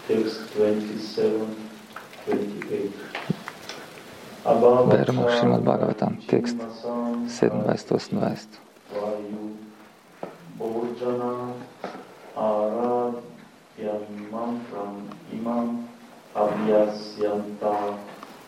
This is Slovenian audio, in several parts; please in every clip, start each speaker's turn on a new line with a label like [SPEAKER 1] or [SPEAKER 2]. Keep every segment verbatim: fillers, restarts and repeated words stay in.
[SPEAKER 1] Beremo Šrimad Bhagavatam, tekst sedemindvajset osemindvajset.
[SPEAKER 2] Bojana Aradhyam Mantram Imam Abhyasyanta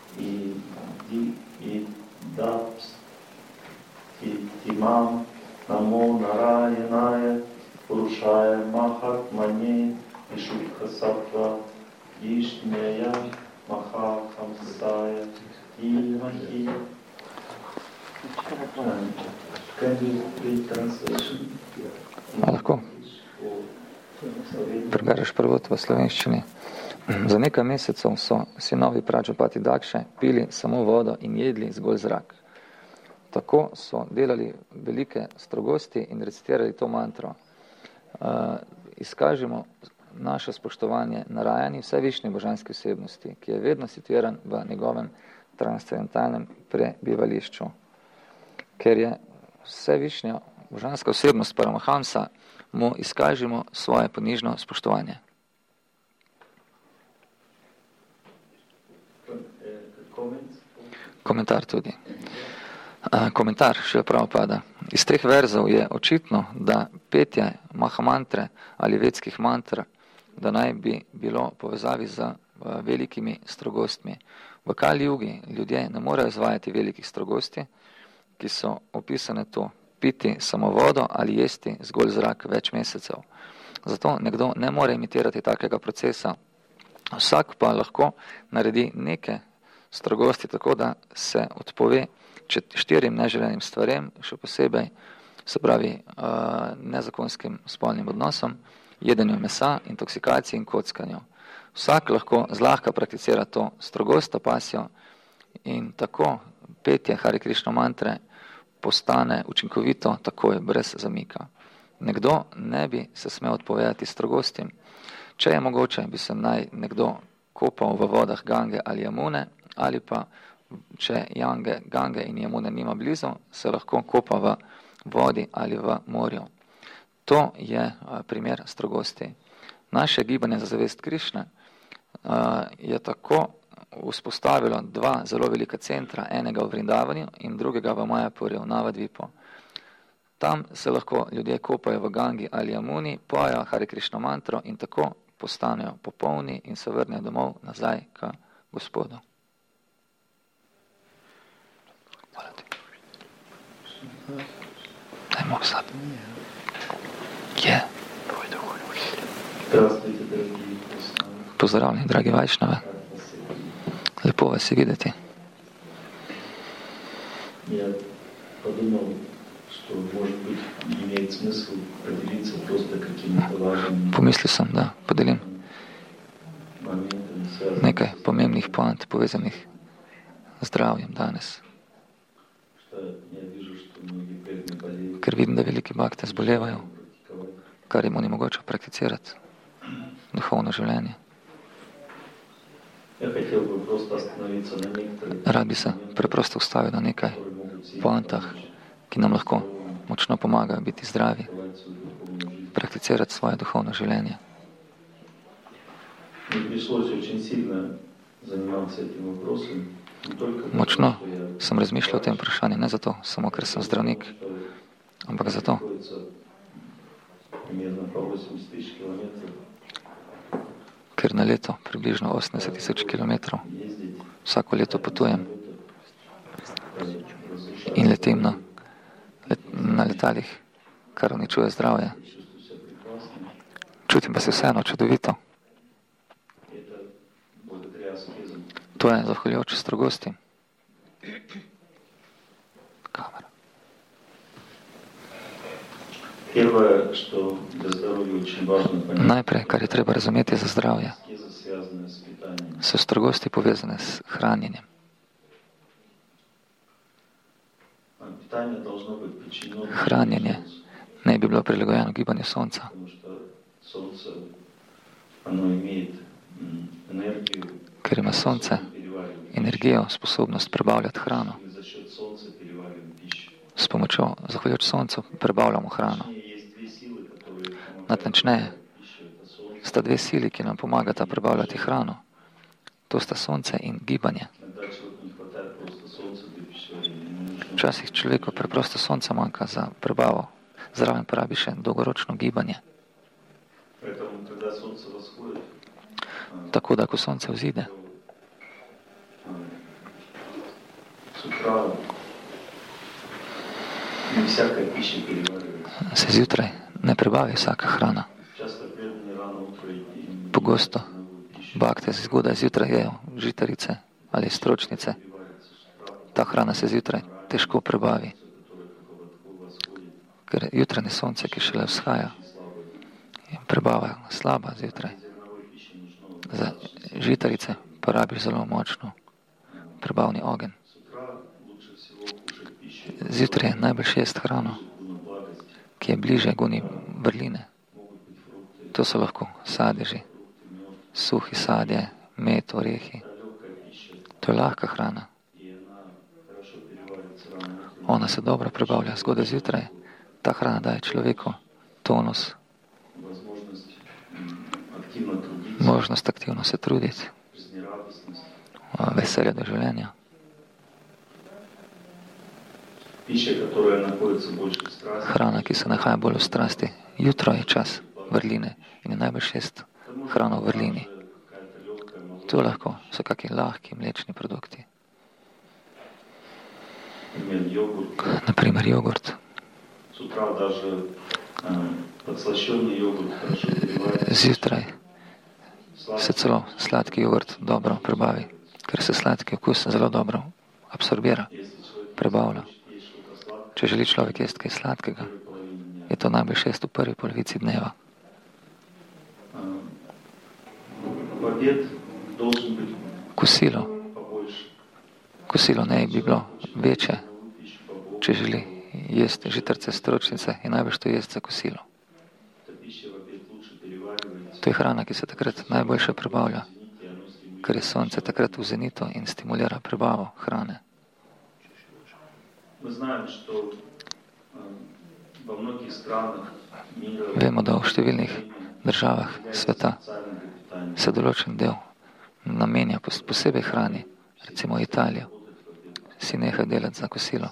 [SPEAKER 2] Idapstitimam Namo Narayanaya Purushaya Mahatmane Vishukha Sattva Vishneya Mahakamsaya Ilmahi. Can you read translation?
[SPEAKER 1] Lahko. Prebereš prevod v slovenščini. Za nekaj mesecev so sinovi Pračapati Dakše pili samo vodo in jedli zgolj zrak. Tako so delali velike strogosti in recitirali to mantro. Uh, izkažimo naše spoštovanje narajani vsevišnji božanski osebnosti, ki je vedno situiran v njegovem transcendentalnem prebivališču. Ker je vsevišnja božanska osebnost Paramahamsa, mu izkažimo svoje ponižno spoštovanje. Komentar tudi. Komentar še prav pada. Iz teh verzov je očitno, da petje mahamantre ali vedskih mantr, da naj bi bilo povezavi z velikimi strogostmi. V Kali Jugi ljudje ne morejo izvajati velikih strogosti, ki so opisane tu, piti samo vodo ali jesti zgolj zrak več mesecev. Zato nekdo ne more imitirati takega procesa. Vsak pa lahko naredi neke strogosti tako, da se odpove štirim neželenim stvarem, še posebej, se pravi, nezakonskim spolnim odnosom, jedenju mesa, intoksikaciji in kockanju. Vsak lahko zlahka prakticira to strogost, tapasjo in tako petje Hare Krišna mantre postane učinkovito takoj, brez zamika. Nekdo ne bi se smel odpovedati strogostim. Če je mogoče, bi se naj nekdo kopal v vodah Gange ali Jamune, ali pa, če Gange, Gange in Jamune nima blizu, se lahko kopa v vodi ali v morju. To je primer strogosti. Naše gibanje za zavest Krišne je tako vzpostavilo dva zelo velika centra, enega v Vrindavanju in drugega v Majapurju, v Navadvipu. Tam se lahko ljudje kopajo v Gangi ali Jamuni, pojejo Hare Krišna mantro in tako postanejo popolni in se vrnejo domov nazaj k Gospodu. Hvala ti. Daj mok sad. Je. Pozdravljeni, dragi Vajšnave. Lepo vas je videti.
[SPEAKER 2] Ja подумал, что, может быть, имеет смысл поделиться просто какими-то важными...
[SPEAKER 1] Pomislil sem, da podelim nekaj pomembnih poant povezanih z zdravjem danes. Ker vidim, da veliki bhakte zbolevajo, kar jim onemogoča prakticirati duhovno življenje. Rad bi se preprosto ustavil na nekaj poantah, ki nam lahko močno pomagajo biti zdravi, prakticirati svoje duhovno življenje. Močno sem razmišljal o tem vprašanju, ne zato, samo ker sem zdravnik, ampak zato, ker na leto približno osemdeset tisoč kilometrov vsako leto potujem in letim na, let, na letalih, kar uničuje zdravje. Čutim pa se vseeno čudovito. To je zahvaljujoč strogosti. Kamera. Najprej, kar je treba razumeti za zdravje, so strogosti povezane s hranjenjem. Hranjenje ne bi bilo prilagojeno gibanju sonca, ker ima sonce energijo, sposobnost prebavljati hrano. S pomočjo, zahvaljujoč soncu, prebavljamo hrano. Natančneje, sta dve sili, ki nam pomagata prebavljati hrano. To sta sonce in gibanje. Včasih človeku preprosto sonce manjka za prebavo, zraven porabi še dolgoročno gibanje. Tako da, ko sonce vzide, se zjutraj ne prebavi vsaka hrana. Pogosto bakte zgodaj zjutraj jejo žitarice ali stročnice. Ta hrana se zjutraj težko prebavi, ker jutranje sonce, ki šele vzhaja, je prebava slaba zjutraj. Za žitarice porabiš zelo močno prebavni ogenj. Zjutraj je najbolj jesti hrano, ki je bliže goni vrline. To so lahko sadeži, suhi sadje, med, orehi. To je lahka hrana. Ona se dobro prebavlja zgodaj zjutraj. Ta hrana daje človeku tonus, možnost aktivno se truditi, veselje do življenja. Hrana, ki se nahaja bolj v strasti. Jutro je čas vrline in je najbolj jesti hrano v vrlini. To lahko so kakšni lahki mlečni produkti. Naprimer jogurt. Zjutraj se celo sladki jogurt dobro prebavi, ker se sladki okus zelo dobro absorbira, prebavlja. Če želi človek jesti kaj sladkega, je to najbolj jesti v prvi polovici dneva. Kosilo. Kosilo naj bi bilo večje. Če želi jesti žitarice, stročnice, je najbolj to jesti za kosilo. To je hrana, ki se takrat najboljše prebavlja, ker je sonce takrat v zenitu in stimulira prebavo hrane. Vemo, da v številnih državah sveta se določen del namenja posebej hrani, recimo Italija, si neha delati za kosilo,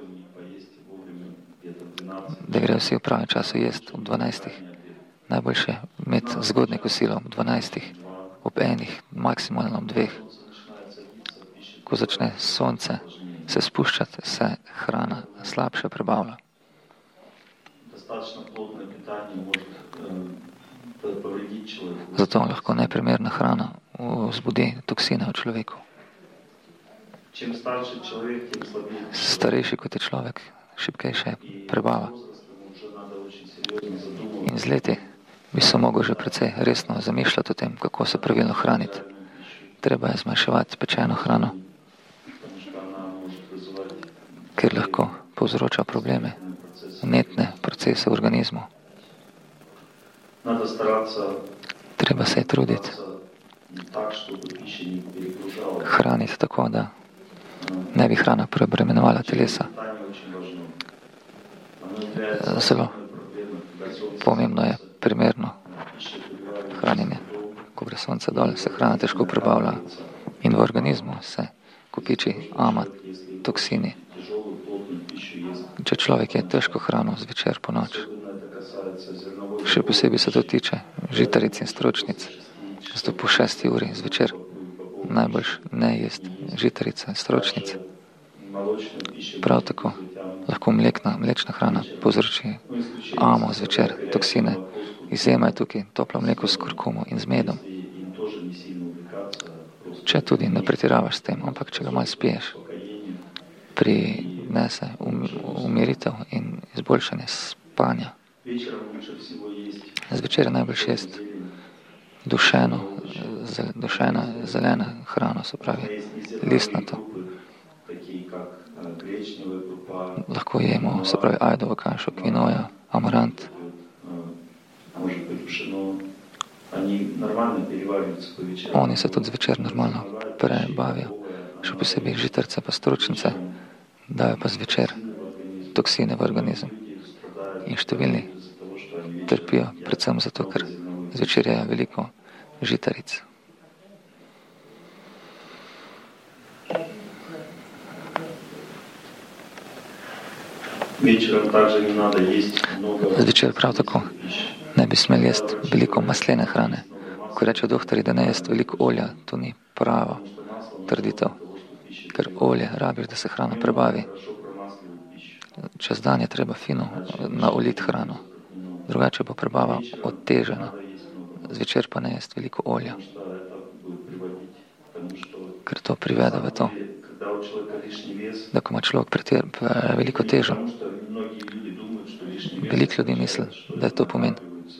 [SPEAKER 1] da grejo vsi v pravem času jesti ob dvanajstih. Najboljše imeti zgodne kosilo ob dvanajstih, ob enih, maksimalno ob dveh. Ko začne sonce se spuščati, se hrana slabše prebavlja. Zato lahko neprimerna hrana vzbudi toksine v človeku. Starejši kot je človek, šibkejše prebava. In z leti bi se mogel že precej resno zamišljati o tem, kako se pravilno hraniti. Treba je zmanjševati pečeno hrano, ker lahko povzroča probleme, vnetne procese v organizmu. Treba se je truditi, hraniti tako, da ne bi hrana preobremenovala telesa. Zelo pomembno je primerno hranjenje. Ko gre sonce dol, se hrana težko prebavlja in v organizmu se kopiči ama, toksini. Če človek je težko hrano zvečer po noč, še posebej se to tiče žitaric in stročnic, zato po šesti uri zvečer najboljš ne jesti žitarice in stročnice. Prav tako lahko mlekna, mlečna hrana povzroči amo zvečer, toksine. Izjema je tukaj toplo mleko s kurkumo in z medom. Če tudi ne pretiravaš s tem, ampak če ga malo spiješ, prinese um, umiritev in izboljšanje spanja. Zvečer je najbolj jesti dušeno, zel, dušena, zelena hrana, se pravi listnato. Lahko jemo, se pravi ajdovo kašo, kvinoja, amarant. Oni se tudi zvečer normalno prebavijo, še posebej žitarice pa stročnice, dajo pa zvečer toksine v organizem. In številni trpijo predvsem zato, ker zvečer je veliko žitaric. Zvečer prav tako ne bi smeli jesti veliko maslene hrane. Ko rečejo doktori, da ne jesti veliko olja, to ni pravo trditev, ker olje rabiš, da se hrana prebavi. Čez dan je treba fino naoliti hrano, drugače bo prebava otežena. Zvečer pa ne jesti veliko olja, ker to privede v to, da ko ima človek pretir, veliko težo. Veliko ljudi misli, da je to pomen,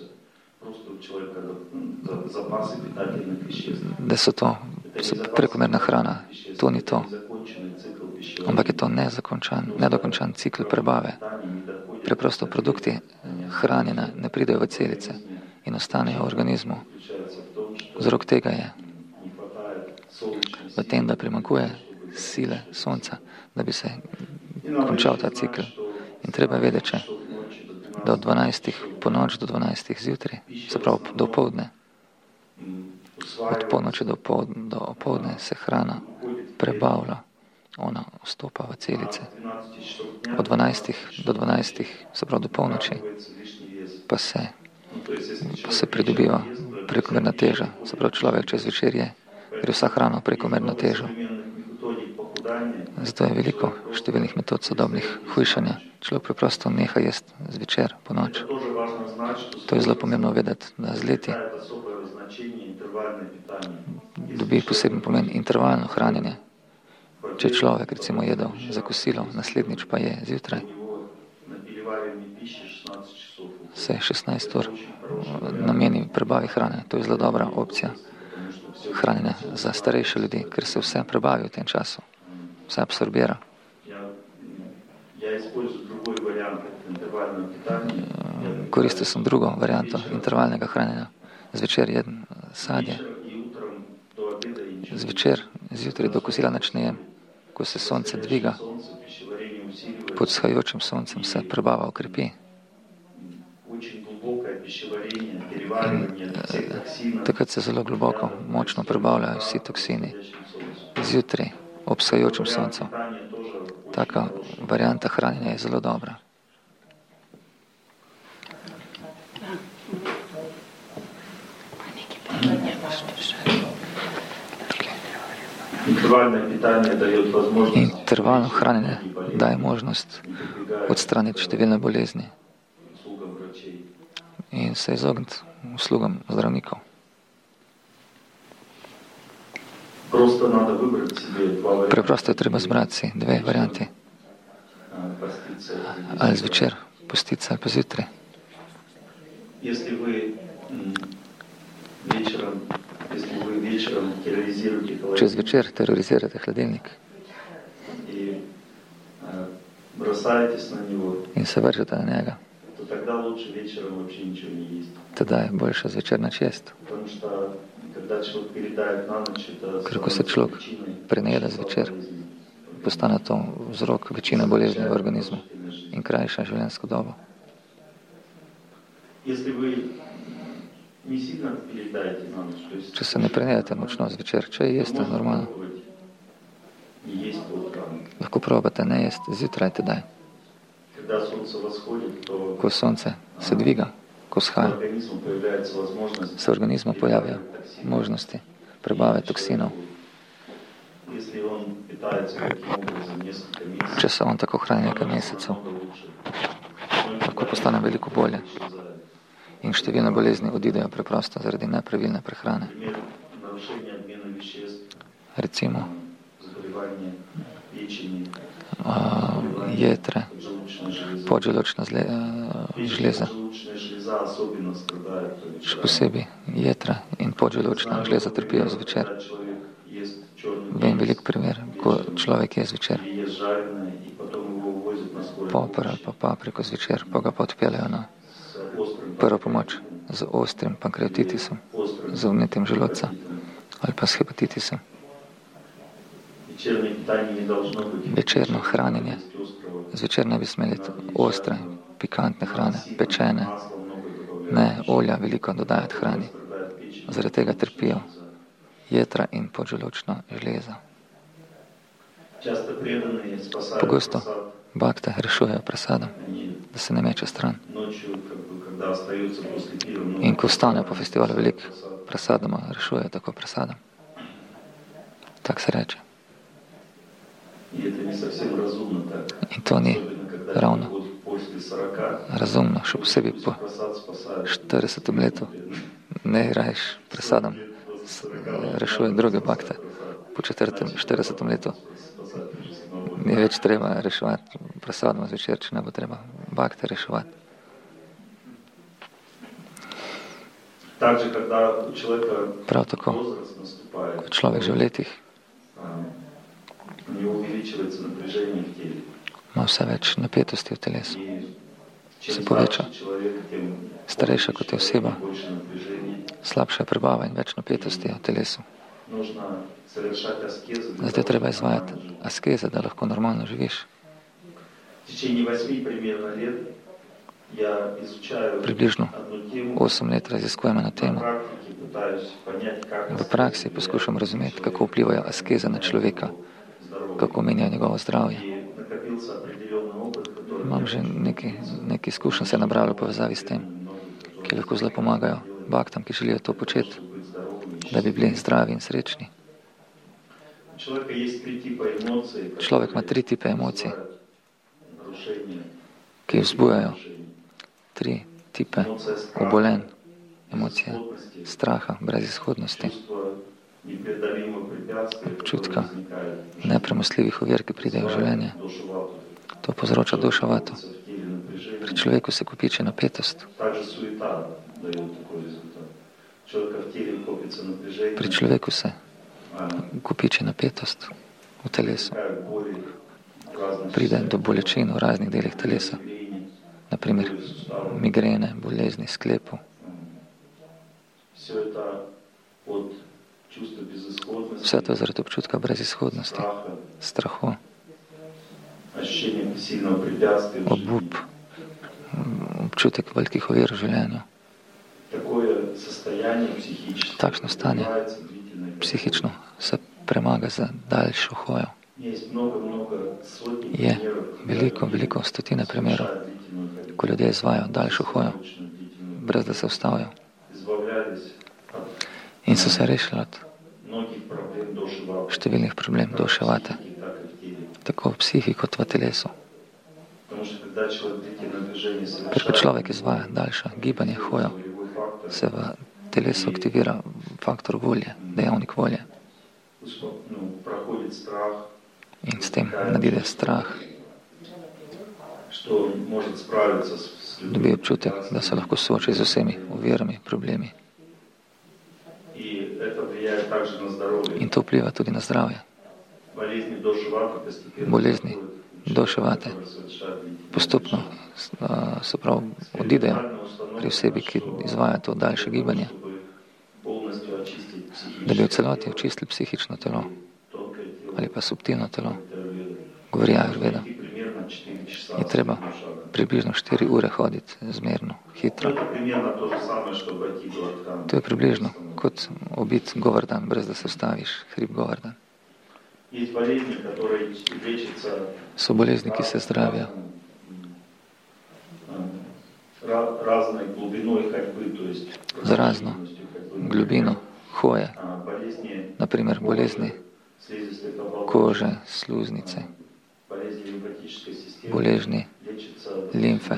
[SPEAKER 1] da so to prekomerna hrana. To ni to. Ampak je to nezakončan, nedokončan cikl prebave. Preprosto produkti hranjena ne pridejo v celice in ostanejo v organizmu. Vzrok tega je v tem, da primanjkuje sile sonca, da bi se končal ta cikl. In treba vedeti, če do dvanajstih po noč do dvanajstih zjutraj, se pravi do opoldne, od polnoči do opoldne se hrana prebavlja, ona vstopa v celice. Od dvanajstih do dvanajstih, se pravi do polnoči, pa se, pa se pridobiva prekomerna teža. Se pravi, človek čez večer je, gre vsa hrana v prekomerno težo. Zato je veliko številnih metod sodobnih hujšanja. Človek preprosto neha jesti zvečer, po noč. To je zelo pomembno vedeti, da z leti dobi poseben pomen intervalno hranjenje. Če človek recimo jedel za kosilo, naslednjič pa je zjutraj, se šestnajst ur nameni prebavi hrane. To je zelo dobra opcija hranjenja za starejše ljudi, ker se vse prebavi v tem času. Vse absorbira. Koristil sem drugo varianto intervalnega hranjenja. Zvečer jedem sadje. Zvečer, zjutraj do kosila nič ne jem. Ko se sonce dviga, pod vzhajajočim soncem se prebava ukrepi. In takrat se zelo globoko, močno prebavljajo vsi toksini. Zjutraj, ob vzhajajočem soncu. Taka varianta hranjenja je zelo dobra. Intervalno hranjenje daje možnost odstraniti številne bolezni in se izogniti uslugam zdravnikov. Preprosto je treba zbrati si dve varianti. Ali zvečer postiti ali pa zjutraj. Če zvečer terorizirate hladilnik in se vržete na njega, teda je boljše zvečer nič jesti. Ker ko se človek prenajeda zvečer, postane to vzrok večine bolezni v organizmu in krajša življenjsko dobo. Če se ne prenajete močno zvečer, če jeste normalno, lahko probate ne jesti zjutraj tedaj. Ko sonce se dviga, ko vzhaja, se v organizmu pojavijo možnosti prebave toksinov. Če se on tako hrani nekaj mesecev, lahko postane veliko bolje in številne bolezni odidejo preprosto zaradi nepravilne prehrane. Recimo uh, jetre, podželočna zle, uh, žleza. Še posebej jetra in podželočna žleza trpijo zvečer. Vem velik primer, ko človek je zvečer poper ali pa papriko zvečer, pa ga pa odpeljajo na prvo pomoč z ostrim pankreatitisom, z vnetjem želodca ali pa s hepatitisom. Večerno hranjenje. Zvečer ne bi smeli ostre, pikantne hrane, pečene, ne olja veliko dodajati hrani. Zaradi tega trpijo jetra in podželučno železo. Pogosto bakte rešujejo prasadom, da se ne meče stran. In ko vstanejo po festivalu veliko prasadoma, rešujejo tako prasadom. Tak se reče. In to ni ravno razumno, še posebej po štiridesetem letu. Ne rajš prasadom, rešuje druge bakte. Po četrtem, štiridesetem letu ni več treba reševati prasadom zvečer, če ne bo treba bakte reševati. Prav tako, ko človek že v letih ima vse več napetosti v telesu, se poveča. Starejša kot je oseba, slabša je prebava in več napetosti v telesu. Zdaj treba izvajati askeze, da lahko normalno živiš. Približno osem let raziskujem na temo. V praksi poskušam razumeti, kako vplivajo askeze na človeka, kako menjajo njegovo zdravje. Imam že nekaj, nekaj izkušenj se je nabralo v povezavi s tem, ki lahko zelo pomagajo baktam, ki želijo to početi, da bi bili zdravi in srečni. Človek ima tri tipe emocij, ki vzbujajo tri tipe obolenj, emocije straha, brezizhodnosti, občutka nepremostljivih ovir, ki pridejo v življenje. To povzroča došavato. Pri človeku se kopiči napetost. Pri človeku se kopiči napetost v telesu. Pride do bolečin v raznih delih telesa. Naprimer migrene, bolezni sklepov. Vse to je zaradi občutka brezizhodnosti, strahu, obup, občutek velikih ovir v življenju. Takšno stanje psihično se premaga za daljšo hojo. Je veliko, veliko stotine primerov, ko ljudje izvajajo daljšo hojo, brez da se ustavijo. In so se rešili od številnih problemov doševate, tako v psihi kot v telesu. Ker ko človek izvaja daljša gibanje, hojo, se v telesu aktivira faktor volje, dejavnik volje. In s tem nadide strah. Dobi občutek, da se lahko sooči z vsemi ovirami, problemi. In to vpliva tudi na zdravje. Bolezni doševate postopno se prav odidejo pri osebi, ki izvaja to daljše gibanje, da bi v celoti očistili psihično telo ali pa subtilno telo, govori Ayurveda. Je treba približno štiri ure hoditi zmerno, hitro. To je približno kot obit govordan, brez da se ustaviš, hrib govordan. So bolezni, ki se zdravijo z razno globino hoje, naprimer bolezni kože, sluznice, bolezni limfe.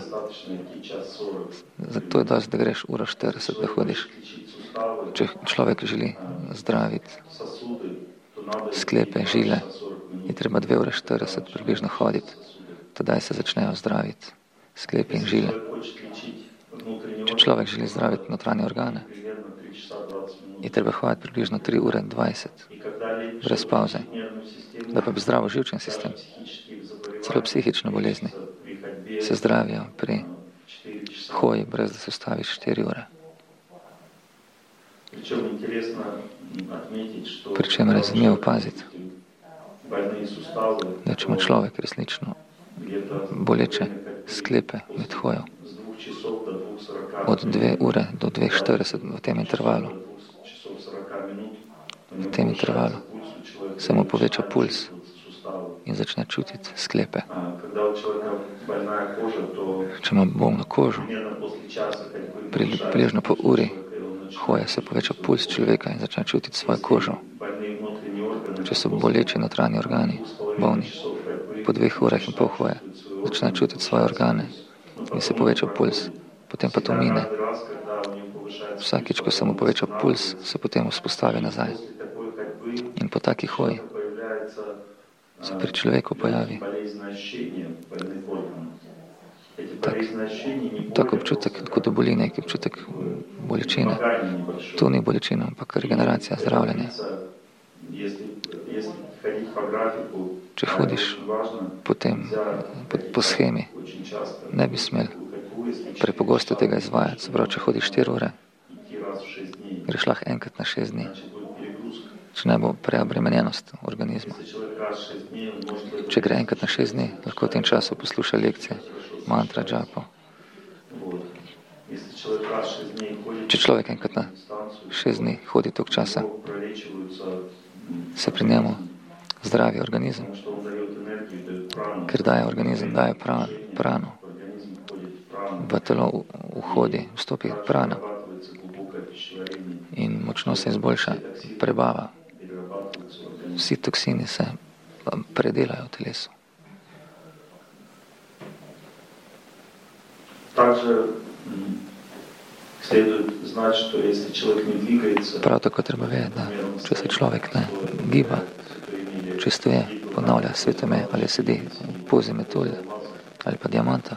[SPEAKER 1] Zato je dosti, da greš uro štirideset, da hodiš. Če človek želi zdraviti sklepe, žile, je treba dve ure štirideset približno hoditi. Tedaj se začnejo zdraviti sklepi in žile. Če človek želi zdraviti notranje organe, je treba hoditi približno tri ure dvajset, brez pauze. Da pa bi zdravo živčen sistem, celo psihične bolezni, se zdravijo pri hoji, brez da se ustaviš štiri ure. Pri čemer je zanimivo paziti, da če ima človek resnično boleče sklepe med hojo, od dve ure do dve štirideset v tem intervalu. V tem intervalu se mu poveča puls in začne čutiti sklepe. Če ima bolno kožo, približno po uri hoje se poveča puls človeka in začne čutiti svojo kožo. Če so boleči notranji organi, bolni, po dveh urah in pol hoje začne čutiti svoje organe in se poveča puls, potem pa to mine. Vsakič, ko se mu poveča puls, se potem vzpostavi nazaj. In po taki hoji se pri človeku pojavi tak, tak občutek, kot boli neki občutek bolečine. To ni bolečina, ampak regeneracija, zdravljenje. Če hodiš potem po, po schemi, ne bi smel prepogosto tega izvajati. Se pravi, če hodiš štiri ure, greš lahko enkrat na šest dni. Če ne bo preobremenjenost organizma. Če gre enkrat na šest dni, lahko v tem času posluša lekcije, mantra, džapo. Če človek enkrat na šest dni hodi toliko časa, se pri njemu zdravi organizem, ker daje organizem, daje prano. V telo vhodi, vstopi prana in močno se izboljša prebava. Vsi toksini se predelajo v telesu. Prav tako treba vedeti, da če se človek ne giba, če stoje, ponavlja svetome ali sedi v pozi metulje ali pa diamanta,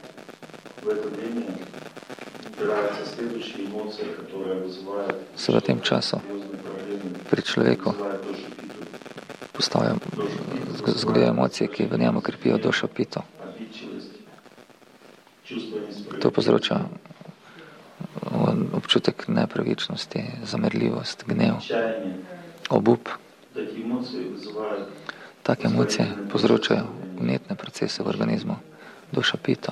[SPEAKER 1] se v tem času pri človeku postavljajo, zgodijo emocije, ki v njemu krepijo dušo pito. To povzroča občutek nepravičnosti, zamerljivost, gnev, obup. Take emocije povzročajo vnetne procese v organizmu, dušo pito.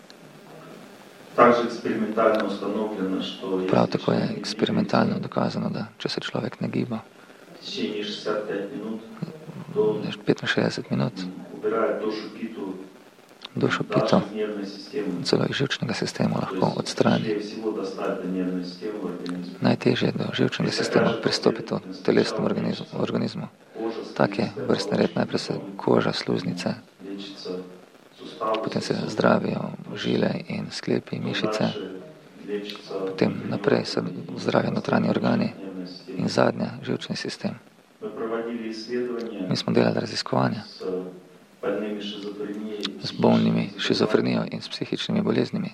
[SPEAKER 1] Prav tako je eksperimentalno dokazano, da če se človek ne giba petinšestdeset minut, dušo pito celo iz živčnega sistema lahko odstrani. Najtežje je do živčnega sistema pristopiti v telesnem organizmu. Tak je vrstni red, najprej se koža, sluznice, potem se zdravijo žile in sklepi, mišice, potem naprej se zdravijo notranji organi in zadnja živčni sistem. Mi smo delali raziskovanja z bolnimi šizofrenijo in s psihičnimi boleznimi.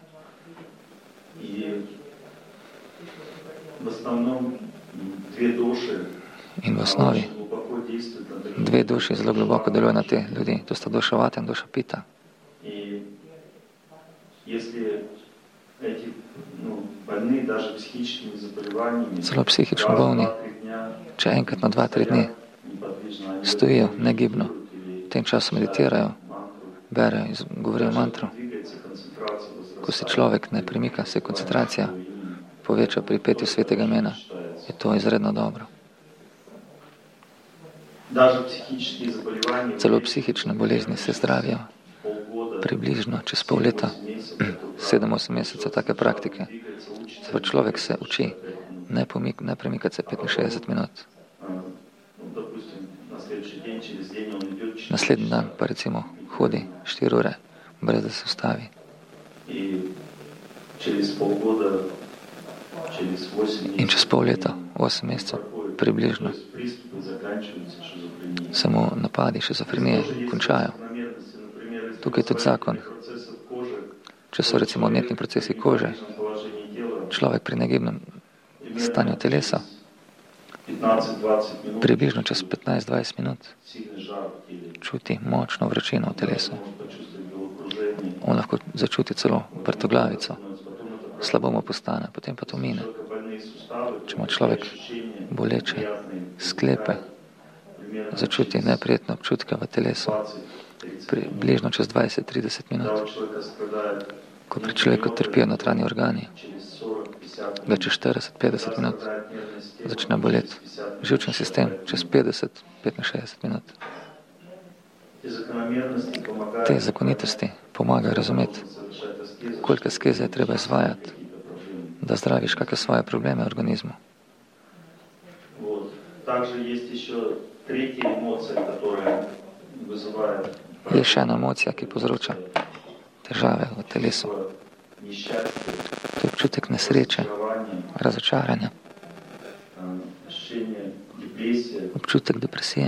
[SPEAKER 1] In v osnovi dve duši zelo globoko delujejo na te ljudi. To sta duša vata in duša pita. Celo psihično bolni, če enkrat na dva, tri dni stojijo negibno, v tem času meditirajo, berejo in govorijo mantro. Ko se človek ne premika, se koncentracija poveča pri petju svetega imena. Je to izredno dobro. Celo psihične bolezni se zdravijo približno čez pol leta, sedem osem mesecev take praktike. Zdaj človek se uči ne, pomik, ne premikati se petinšestdeset minut. Naslednji dan pa recimo hodi štiri ure, brez da se ustavi. In čez pol leta, osem mesecev, približno, se mu napadi šizofrenije končajo. Tukaj je tudi zakon. Če so recimo vnetni procesi kože, človek pri negibnem stanju telesa, približno čez petnajst dvajset minut čuti močno vročino v telesu. On lahko začuti celo vrtoglavico, slabo mu postane, potem pa to mine. Če ima človek boleče sklepe, začuti neprijetne občutke v telesu, približno čez dvajset trideset minut, ko pri človeku trpijo notranji organi, ga čez štirideset do petdeset minut začne boleti. Živčni sistem čez petdeset do petinšestdeset minut. Te zakonitosti pomagajo razumeti, koliko skeze je treba izvajati, da zdraviš kakšne svoje probleme v organizmu. Je še ena emocija, ki povzroča težave v telesu. To je občutek nesreče, razočaranja, občutek depresije.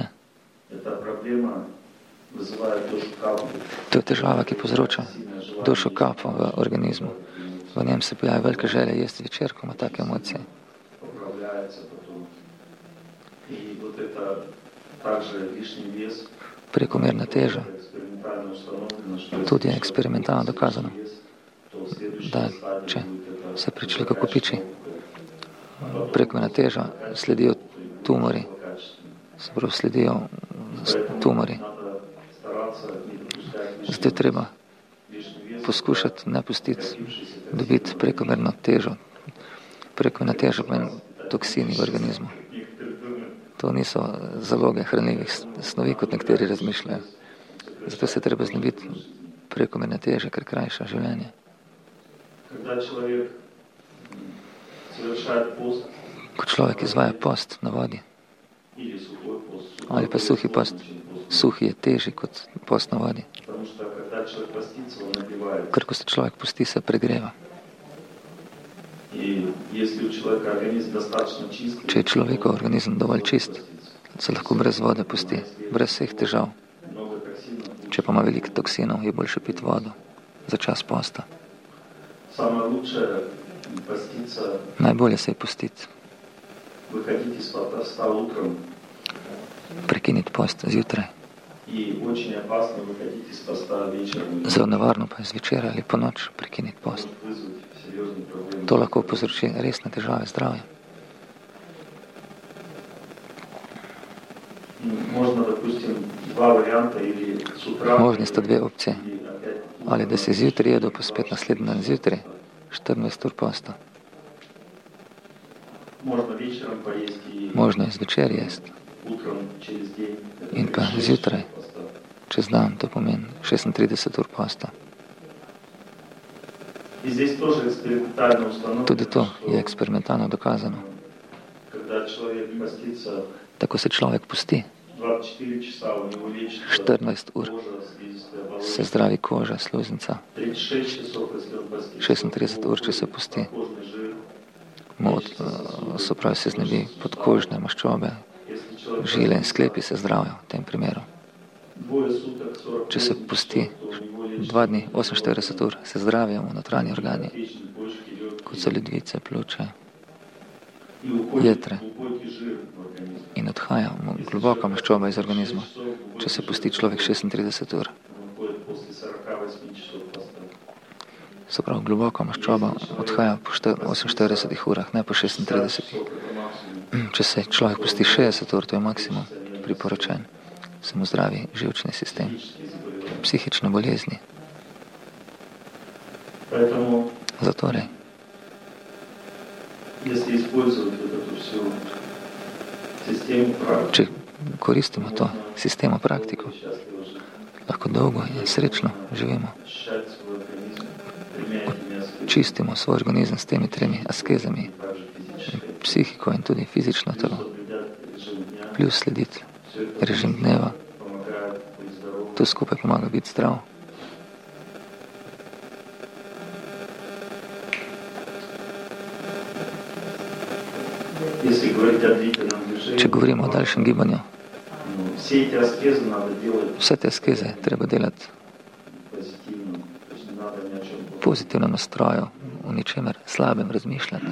[SPEAKER 1] To je težava, ki povzroča dušo kapo v organizmu. V njem se pojavi velika želja jesti večer, ko ima take emocije. Prekomerna teža. Tudi je eksperimentalno dokazano, da če se pri človeku kopiči prekomerna teža, sledijo tumori, se pravi sledijo tumori. Zato je treba poskušati ne pustiti dobiti prekomerno težo. Prekomerna teža pomeni toksini v organizmu. To niso zaloge hranljivih snovi, kot nekateri razmišljajo. Zato se treba znebiti prekomerne teže, ker krajša življenje. Ko človek izvaja post na vodi, ali pa suhi post, suhi je težji kot post na vodi. Ker ko se človek posti, se pregreva. Če je človekov organizem dovolj čist, se lahko brez vode posti, brez vseh težav. Če pa ima veliko toksinov, je boljše piti vodo za čas posta. Najbolje se je postiti. Prekiniti post zjutraj. Zelo nevarno pa je zvečer ali po noč prekiniti post. To lahko povzroči resne težave zdravja. Možni sta dve opcije. Ali da si zjutraj jedo, pa spet naslednji dan zjutraj, štirinajst ur posta. Možno je zvečer jesti. In pa zjutraj, čez dan, to pomeni šestintrideset ur posta. Tudi to je eksperimentalno dokazano. Tako se človek posti. štirinajst ur se zdravi koža, sluznica. šestintrideset ur, če se posti, mod, se pravi, se znebi podkožne maščobe, žile in sklepi se zdravijo v tem primeru. Če se posti dva dni, oseminštirideset ur, se zdravijo v notranji organi, kot so ledvice, pljuča, jetre, in odhaja globoka maščoba iz organizma. Če se posti človek šestintrideset ur. Se pravi, globoka maščoba odhaja po oseminštiridesetih urah, ne po šestintridesetih. Če se človek posti šestdeset ur, to je maksimum priporočen, se mu zdravi živčni sistem, psihične bolezni. Zatorej, če koristimo to sistemo praktiko, lahko dolgo in srečno živimo. Čistimo svoj organizem s temi tremi askezami, psihiko in tudi fizično telo. Plus slediti režim dneva. To skupaj pomaga biti zdrav. Če govorimo o daljšem gibanju, vse te askeze treba delati pozitivno nastroju, v ničemer slabem razmišljati.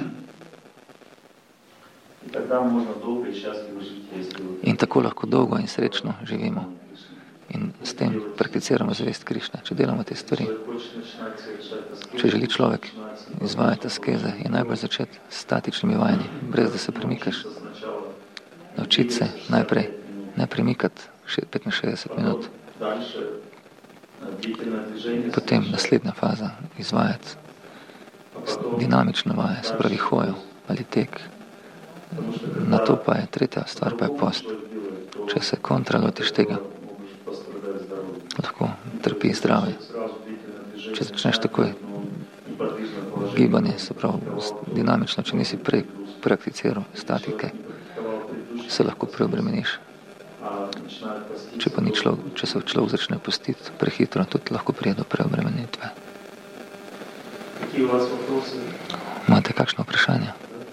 [SPEAKER 1] In tako lahko dolgo in srečno živimo. In s tem prakticiramo zavest Krišne, če delamo te stvari. Če želi človek izvajati askeze, je najbolj začeti s statičnimi vajanji, brez da se premikaš. Naučiti se najprej ne premikati petinšestdeset minut. Potem naslednja faza, izvajati dinamične vaje, se pravi hojo ali tek. Na to pa je tretja stvar, pa je post. Če se kontra lotiš tega, lahko trpi zdravje. Če začneš takoj gibanje, se pravi dinamično, če nisi prej prakticiral statike, se lahko preobremeniš. Če pa ni človek, če se človek začne pustiti prehitro, tudi lahko prije do preobremenitve. Imate kakšno vprašanje?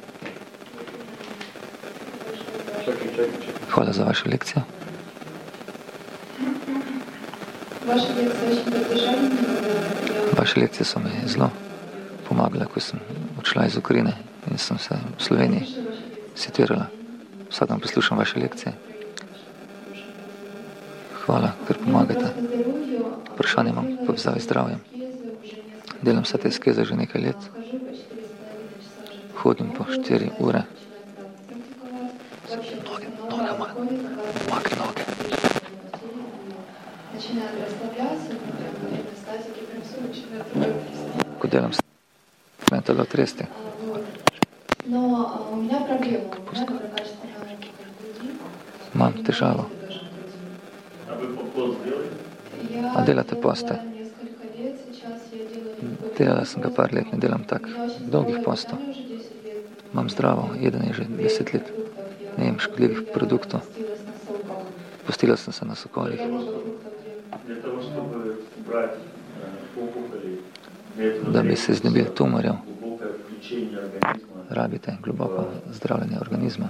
[SPEAKER 1] Hvala za vašo lekcijo. Vaše lekcije so mi zelo pomagale, ko sem odšla iz Ukrajine in sem se v Sloveniji situirala. Vsak dan poslušam vaše lekcije. Hvala, ker pomagate. Vprašanje imam v povezavi z zdravjem. Delam vse te skeze že nekaj let. Hodim po štiri ure. Noge, noge, makni noge. Ko delam se, me to da otresti. Imam težavo. A delate poste? Delala sem ga par let, ne delam tak dolgih postov. Imam zdravo, jeden je že deset let. Ne jem škodljivih produktov. Postila sem se na sokolih. Da bi se znebili tumorjev, rabite globoko zdravljenje organizma.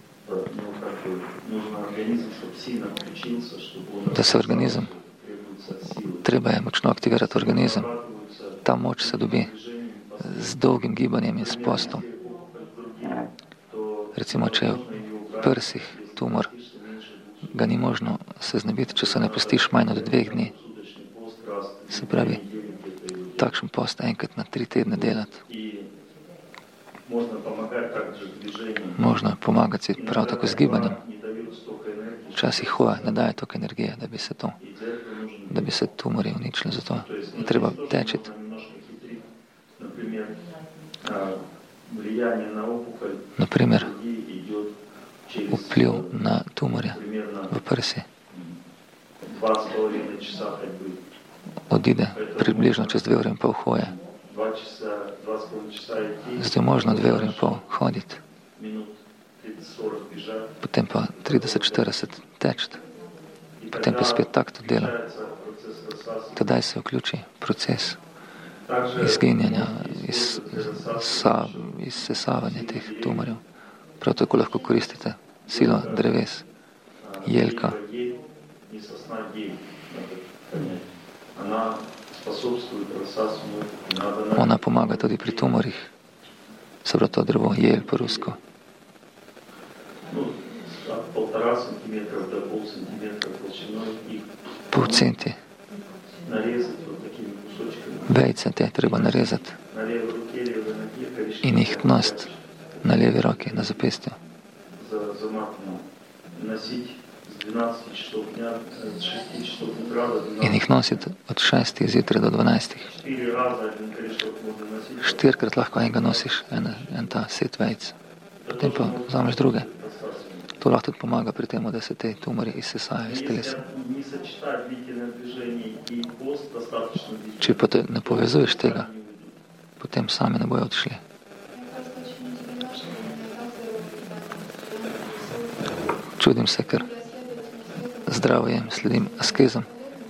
[SPEAKER 1] Da se organizem, treba je močno aktivirati organizem. Ta moč se dobi z dolgim gibanjem in s postom. Recimo, če je v prsih tumor, ga ni možno se znebiti, če se ne postiš manj od dveh dni. Se pravi, takšen post enkrat na tri tedne delati. Možno je pomagati si prav tako z gibanjem. Včasih hoja ne daje toliko energije, da bi se to, da bi se tumori uničili, zato je treba tečiti. Naprimer, vpliv na tumorje v prsi odide približno čez dve ure in pol hoje. Zato je možno dve ure in pol hoditi. Potem pa trideset štirideset teči. Potem pa spet takto delam. Tedaj se vključi proces izginjanja, iz, sa, izsesavanja teh tumorjev. Prav tako lahko koristite silo dreves, jelka. Ona pomaga tudi pri tumorih. Se pravi to drevo, jel po rusko. Pol centi. Vejce te treba narezati in jih nositi na levi roki, na zapestju. In jih nositi od šestih zjutraj do dvanajstih. Štirikrat lahko enega nosiš, en, en ta set vejc. Potem pa vzameš druge. To lahko tudi pomaga pri tem, da se te tumori izsesajo iz telesa. Če pa te ne povezuješ tega, potem sami ne bojo odšli. Čudim se, ker zdravo jem, sledim askezam.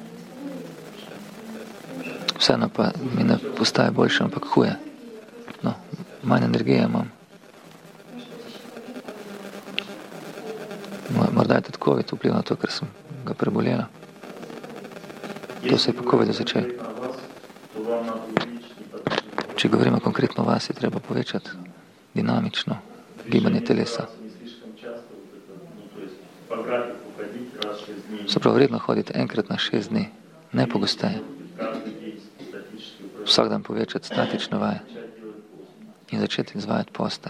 [SPEAKER 1] Vseeno pa mi ne postaje boljše, ampak huje. No, manj energije imam. Morda je tudi COVID vpliv na to, ker sem ga prebolela. To se je po covidu začel. Če govorimo konkretno o vas, je treba povečati dinamično gibanje telesa. Se pravi, vredno hoditi enkrat na šest dni, ne pogosteje. Vsak dan povečati statične vaje in začeti izvajati poste.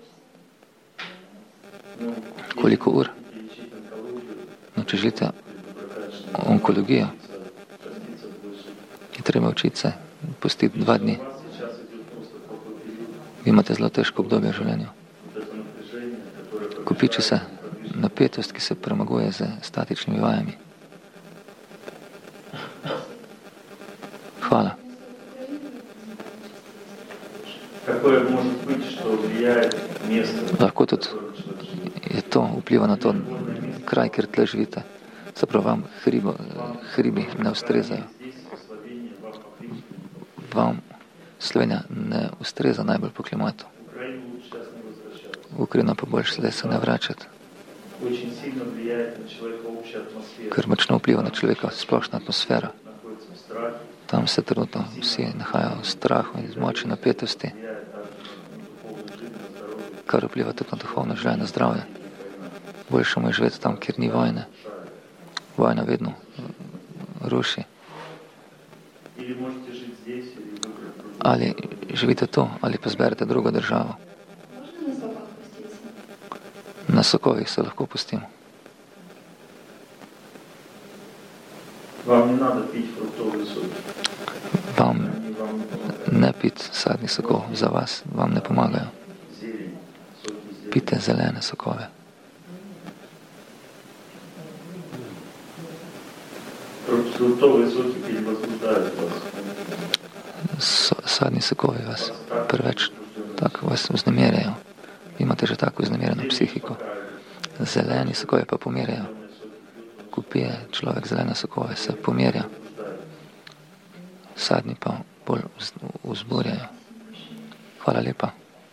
[SPEAKER 1] Koliko ur? No, če želite onkologijo, je treba učiti se postiti dva dni. imate zelo težko obdobje v življenju. Kopiči se napetost, ki se premaguje z statičnimi vajami. Hvala. Lahko tudi je to vpliva na to kraj, kjer tle živite. Se pravi, vam hribo, hribi ne ustrezajo. Vam Slovenija ne ustreza najbolj po klimatu. V Ukrajino pa boljš sedaj se ne vračati. Ker močno vpliva na človeka splošna atmosfera. Tam se trenutno vsi nahajajo v strahu in zmoči napetosti, kar vpliva tudi na duhovno življenje, na zdravje. Boljše mu je živeti tam, kjer ni vojne. Vojna vedno ruši. Ali živite tu, ali pa zberete drugo državo. Na sokovih se lahko pustimo.
[SPEAKER 2] Vam ne nada piti fruktovi soki.
[SPEAKER 1] Vam ne piti sadnih sokov, za vas vam ne pomagajo. Pite zelene sokove.
[SPEAKER 2] Fruktovi soki, ki возбуждают vas.
[SPEAKER 1] So, sadni sokovi vas preveč tako vas vznemirjajo. Imate že tako vznemirjeno psihiko. Zeleni sokovi pa pomirjajo. Ko pije človek zelene sokove, se pomirja. Sadni pa bolj vzburjajo. Hvala lepa.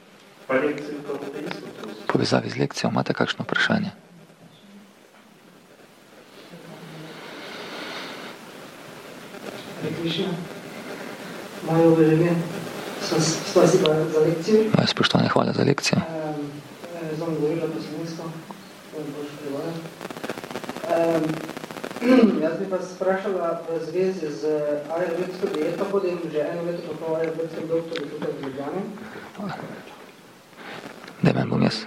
[SPEAKER 1] Povezavi z lekcijo, imate kakšno vprašanje?
[SPEAKER 3] Moje uveljavljenje, spasiba za lekcijo.
[SPEAKER 1] Moje spoštovanje, hvala za lekcijo.
[SPEAKER 3] Zdaj bom govorila po slovensko, bom boš prevoljala. Jaz bi vas sprašala v zvezi z ajurvedsko dieto, potem že eno leto kako ajurvedskem doktorju tukaj v Ljubljani.
[SPEAKER 1] Daj bom jaz.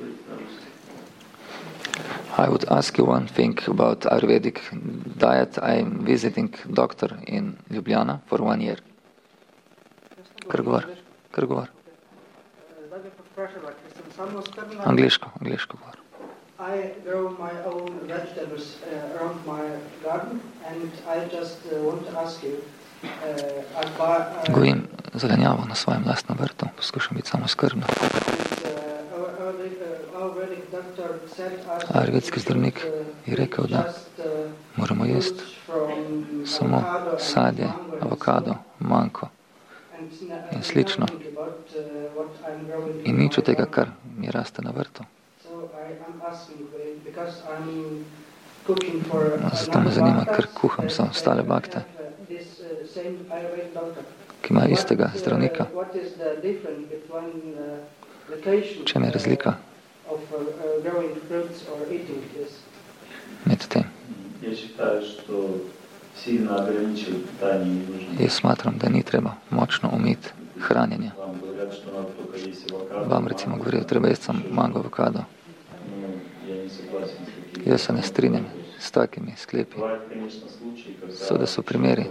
[SPEAKER 1] I would ask you one thing about Ayurvedic diet. I'm visiting doctor in Ljubljana for one year. Kar govor, kar govor.
[SPEAKER 3] Zdaj bi pa vprašala, ker sem samo skrbna.
[SPEAKER 1] Angliško, angliško govor.
[SPEAKER 3] I grow my own vegetables uh, around my garden and I just uh, want to ask you uh, I buy, uh,
[SPEAKER 1] Gojim zelenjavo na svojem lastnem vrtu, poskušam biti samo skrbno. Ayurvedski zdravnik je rekel, da moramo jesti samo sadje, avokado, manko in slično. In nič od tega, kar mi raste na vrtu. Zato me zanima, ker kuham za ostale bakte, ki imajo istega zdravnika. V čem je razlika med tem? Jaz smatram, da ni treba močno omiti hranjenja. Vam recimo govorijo, treba jesti sam mango, avokado. Jaz se ne strinjam s takimi sklepi. So, da so primeri,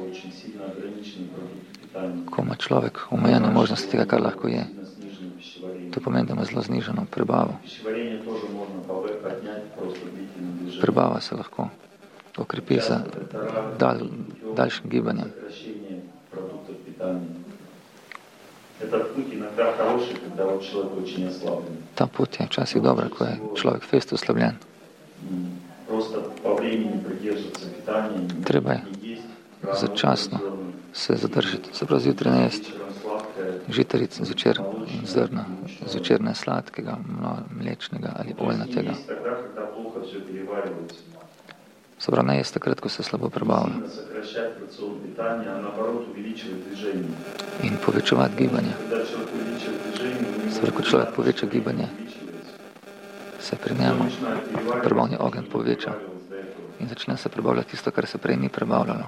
[SPEAKER 1] ko ima človek omejene možnosti tega, kar lahko je. To pomeni, da ima zelo znižano prebavo. Prebava se lahko okrepi za dal, daljšim gibanjem. Ta pot je včasih dobra, ko je človek fest oslabljen. Treba je začasno se zadržiti, se pravi zjutraj ne jesti žitaric zvečer in zrna, zvečer ne sladkega, mlečnega ali oljnatega. Se pravi, ne jesti takrat, ko se slabo prebavlja. In povečevati gibanje. Se pravi, ko človek poveča gibanje, se pri njemu prebavni ogenj poveča in začne se prebavljati tisto, kar se prej ni prebavljalo.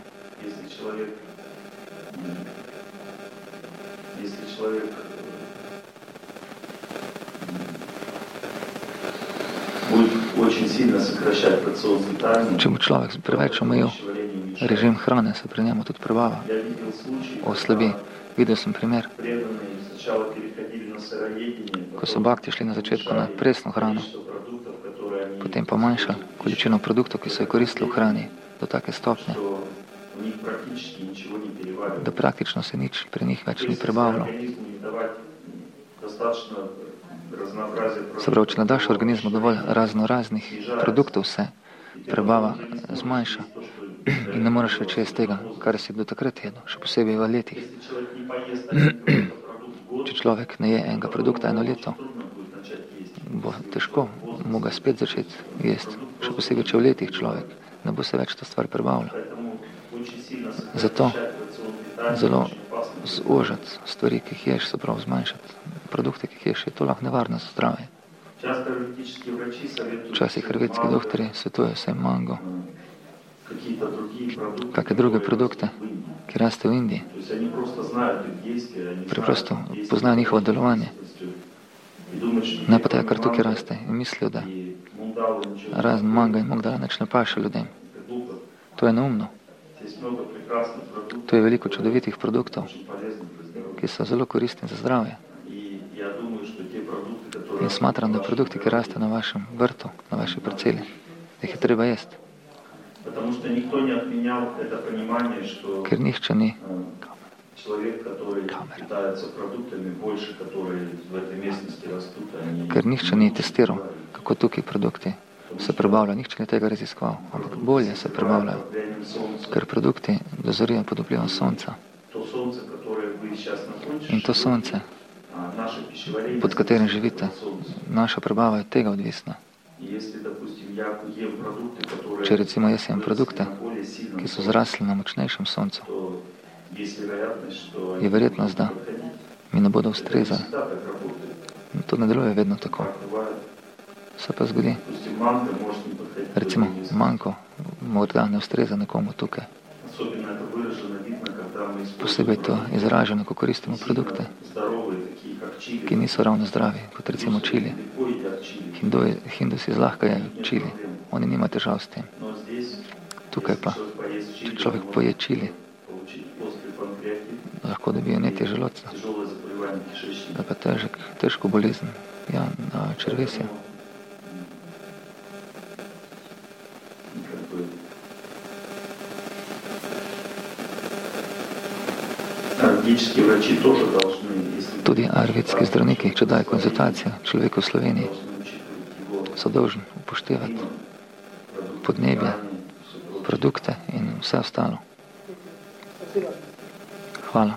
[SPEAKER 1] Če bo človek preveč omejil režim hrane, se pri njemu tudi prebava oslabi. Videl sem primer, ko so bakti šli na začetku na presno hrano, potem pa manjšali količino produktov, ki so jih koristili v hrani, do take stopnje, da praktično se nič pri njih več ni prebavilo. Se pravi, če ne daš organizmu dovolj razno raznih produktov, se prebava zmanjša in ne moreš več jesti tega, kar si do takrat jedel, še posebej v letih. Če človek ne je enega produkta eno leto, bo težko mu ga spet začeti jesti, še posebej, če v letih človek ne bo se več ta stvar prebavila. Zato zelo zožati stvari, ki jih ješ, se pravi zmanjšati produkte, ki jih ješ, je to lahko nevarno za zdravje. Včasih hrvetski doktori svetujejo vsem mango, kakšne druge produkte, ki raste v Indiji. Preprosto poznajo njihovo delovanje. Ne pa tega, kar tukaj raste. In mislijo, da razen manga in mogdala nič ne paše ljudem. To je neumno. To je veliko čudovitih produktov, ki so zelo koristni za zdravje. In smatram, da produkti, ki raste na vašem vrtu, na vaši parceli, da jih je treba jesti. Ker nihče ni Ker nihče ni testiral, kako tukaj produkti se prebavljajo, nihče ni tega raziskoval, ampak bolje se prebavljajo, ker produkti dozorijo pod vplivom sonca. In to sonce, pod katerim živite, naša prebava je tega odvisna. Če recimo jaz jem produkte, ki so zrasli na močnejšem soncu, je verjetnost, da mi ne bodo ustrezali. In to ne deluje vedno tako. Se pa zgodi. Recimo, manko morda ne ustreza nekomu tukaj. Posebej to izraženo, ko koristimo produkte, ki niso ravno zdravi, kot recimo čili. Hinduji, hindusi zlahka jejo čili. Oni nima težav s tem. Tukaj pa, če človek poje čili, lahko dobijo netje želodca. Da pa težek, težko bolezen. Ja, na črevesje. Tudi ajurvedski zdravniki, če dajo konzultacijo človeku v Sloveniji, so dolžni upoštevati podnebje, produkte in vse ostalo. Hvala.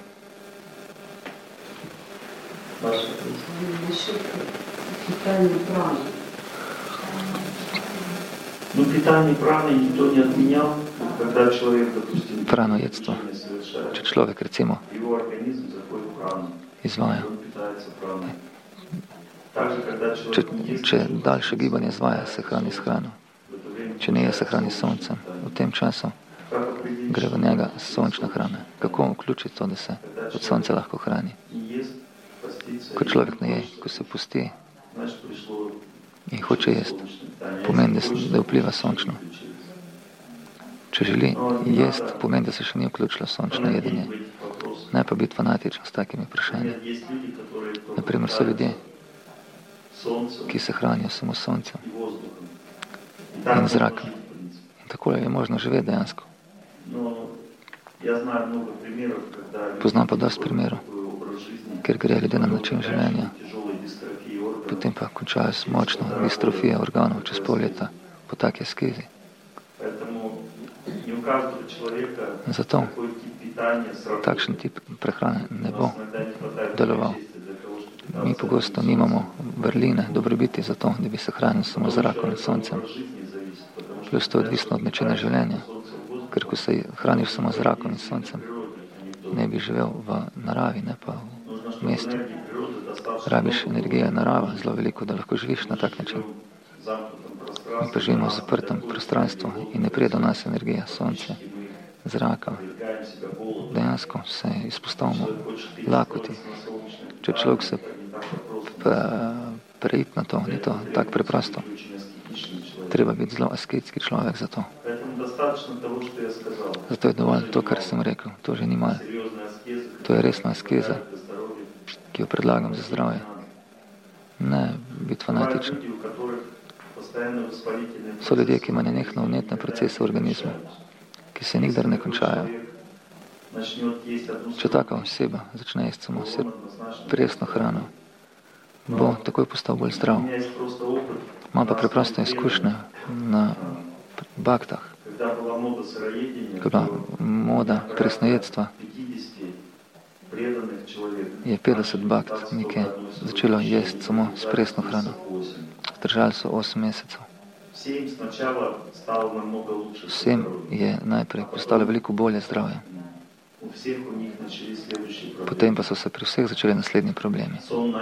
[SPEAKER 2] Ну, питание праны никто не отменял, когда человек, допустим,
[SPEAKER 1] Pranojedstvo. Če človek, recimo,
[SPEAKER 2] его организм заходит в прану,
[SPEAKER 1] izvaja,
[SPEAKER 2] он питается праной. Также, когда
[SPEAKER 1] če,
[SPEAKER 2] человек
[SPEAKER 1] če daljše gibanje izvaja, se hrani s hrano. Če ne je, se hrani s soncem. V tem času gre v njega sončna hrana. Kako vključiti to, da se od sonca lahko hrani? Ko človek ne je, ko se pusti in hoče jesti, pomeni, da vpliva sončno. Če želi jesti, pomeni, da se še ni vključilo sončno jedenje. Ne pa biti fanatičen s takimi vprašanji. Naprimer, so ljudje, ki se hranijo samo s soncem in zrakom. In tako je možno živeti dejansko. Poznam pa dosti primerov, ker gre ljudje na način življenja, potem pa končajo s močno distrofijo organov čez pol leta po taki askezi. Zato takšen tip prehrane ne bo deloval. Mi pogosto nimamo vrline, dobrobiti za to, da bi se hranili samo z zrakom in soncem. Plus to je odvisno od načina življenja, ker ko se hraniš samo z zrakom in soncem, ne bi živel v naravi, ne pa v mestu. Rabiš energije narava zelo veliko, da lahko živiš na tak način. Mi pa živimo v zaprtem prostranstvu in ne prije do nas energija, sonce, zraka. Dejansko se izpostavimo lakoti. Če človek se preiti na to, ni to tako preprosto. Treba biti zelo asketski človek za to. Zato je dovolj to, kar sem rekel. To že ni malo. To je resna askeza, ki jo predlagam za zdravje. Ne biti fanatičen. So ljudje, ki imajo nenehno vnetne procese v organizmu, ki se nikdar ne končajo. Če taka oseba začne jesti samo presno hrano, bo takoj postal bolj zdrav. Ima pa preprosto izkušnje na baktah, ko je bila moda presnojedstva, je petdeset bakt nekaj začelo jesti samo s presno hrano. Zdržali so osem mesecev. Vsem je najprej postalo veliko bolje zdravje. Potem pa so se pri vseh začeli naslednji problemi.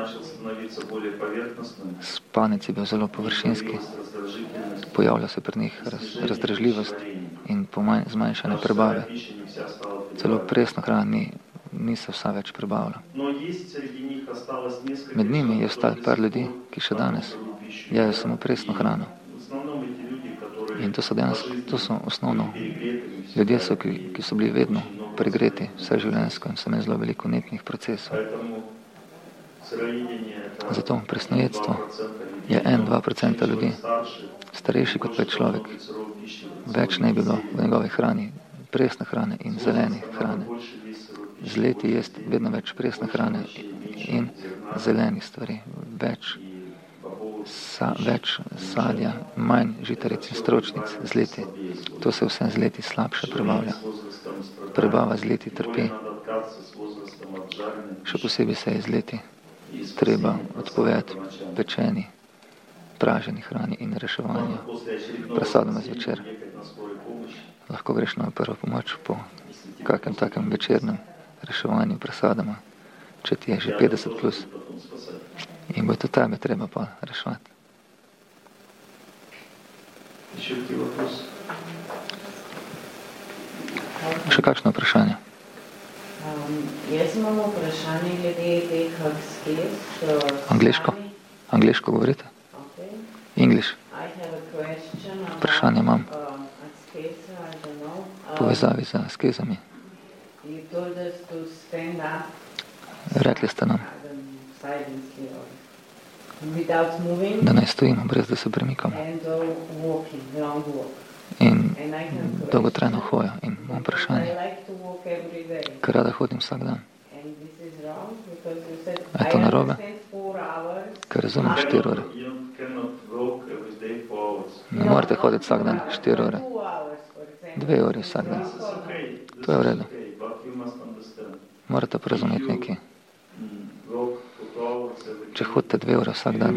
[SPEAKER 1] Spanec je bil zelo površinski, pojavlja se pri njih raz, razdražljivost in zmanjšanje prebave. Celo presna hrana ni, ni se vsa več prebavila. Med njimi je ostalo par ljudi, ki še danes jejo samo presno hrano. In to so, danes, to so osnovno ljudje, so, ki, ki so bili vedno pregreti vse življenjsko in so imeli zelo veliko vnetnih procesov. Zato presnojedstvo je en do dva procenta ljudi, starejši kot pa človek. Več ne bi bilo v njegovi hrani presne hrane in zelene hrane. Z leti jesti vedno več presne hrane in zelenih stvari. Več, sa, več sadja, manj žitaric in stročnic z leti. To se vse z leti slabše prebavlja. Prebava z leti trpi. Še posebej se je z leti treba odpovedati pečeni, praženi hrani in reševanju prasadoma zvečer. Lahko greš na prvo pomoč po kakem takem večernem reševanju prasadoma, če ti je že petdeset plus. In bo to tebe treba pa reševati. Še kakšno vprašanje?
[SPEAKER 4] Um, jaz imam vprašanje glede teh askez.
[SPEAKER 1] Angliško? Angliško govorite?
[SPEAKER 4] Okay.
[SPEAKER 1] English.
[SPEAKER 4] About,
[SPEAKER 1] vprašanje imam.
[SPEAKER 4] Um, askeza, I don't know. Um,
[SPEAKER 1] povezavi z askezami.
[SPEAKER 4] You told us to stand up.
[SPEAKER 1] Rekli ste nam,
[SPEAKER 4] Silently or without moving.
[SPEAKER 1] da naj stojimo, brez da se premikamo.
[SPEAKER 4] And uh, walking, long walk.
[SPEAKER 1] In dolgotrajno hojo. In imam vprašanje, ker rada hodim vsak dan. A je to narobe? Ker razumem štiri ure. Ne morete hoditi vsak dan štiri ure. Dve uri vsak dan. To je v redu. Morate porazumeti nekaj. Če hodite dve ure vsak dan,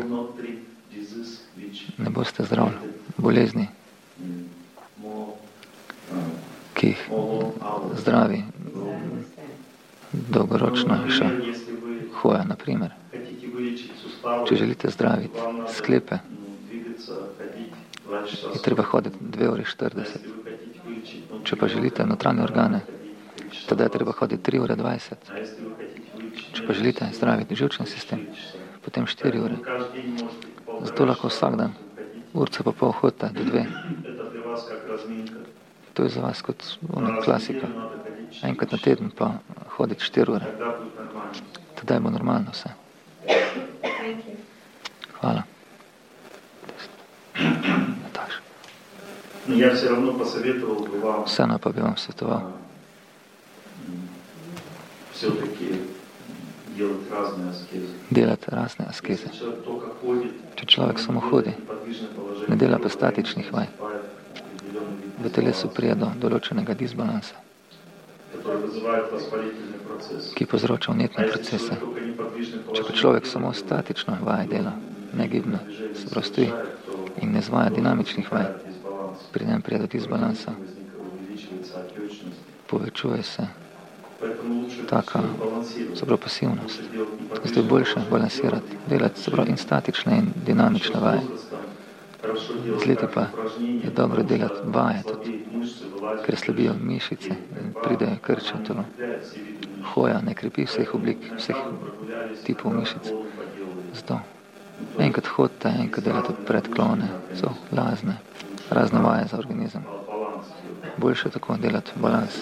[SPEAKER 1] ne boste zdravili. Bolezni, ki jih zdravi dolgoročno še hoja, na primer. Če želite zdraviti sklepe, je treba hoditi dve uri štirideset. Če pa želite notranje organe, tada je treba hoditi tri ure dvajset. Če pa želite zdraviti živčni sistem, potem štiri ure. Zato lahko vsak dan urca pa pol hodite do dve. To je za vas kot ona klasika. Enkrat na teden pa hoditi štiri ure. Tedaj bo normalno vse. Hvala. Vseeno pa bi vam svetoval. Delati razne askeze. Če človek samo hodi, ne dela pa statičnih vaj, v telesu prije do določenega disbalansa, ki povzroča vnetne procese. Če pa človek samo statično vaj dela, negibno se prostoji in ne zvaja dinamičnih vaj, pri njem prije do disbalansa, povečuje se taka zapravo pasivnost. Zato je boljše balansirati, delati zapravo in statične in dinamične vaje. Z leti pa je dobro delati vaje tudi, ker slabijo mišice in pridejo krče v telo. Hoja ne krepi vseh oblik, vseh tipov mišic. Zato enkrat hodite, enkrat delate predklone, so lazne, razne vaje za organizem. Boljše tako delati balans.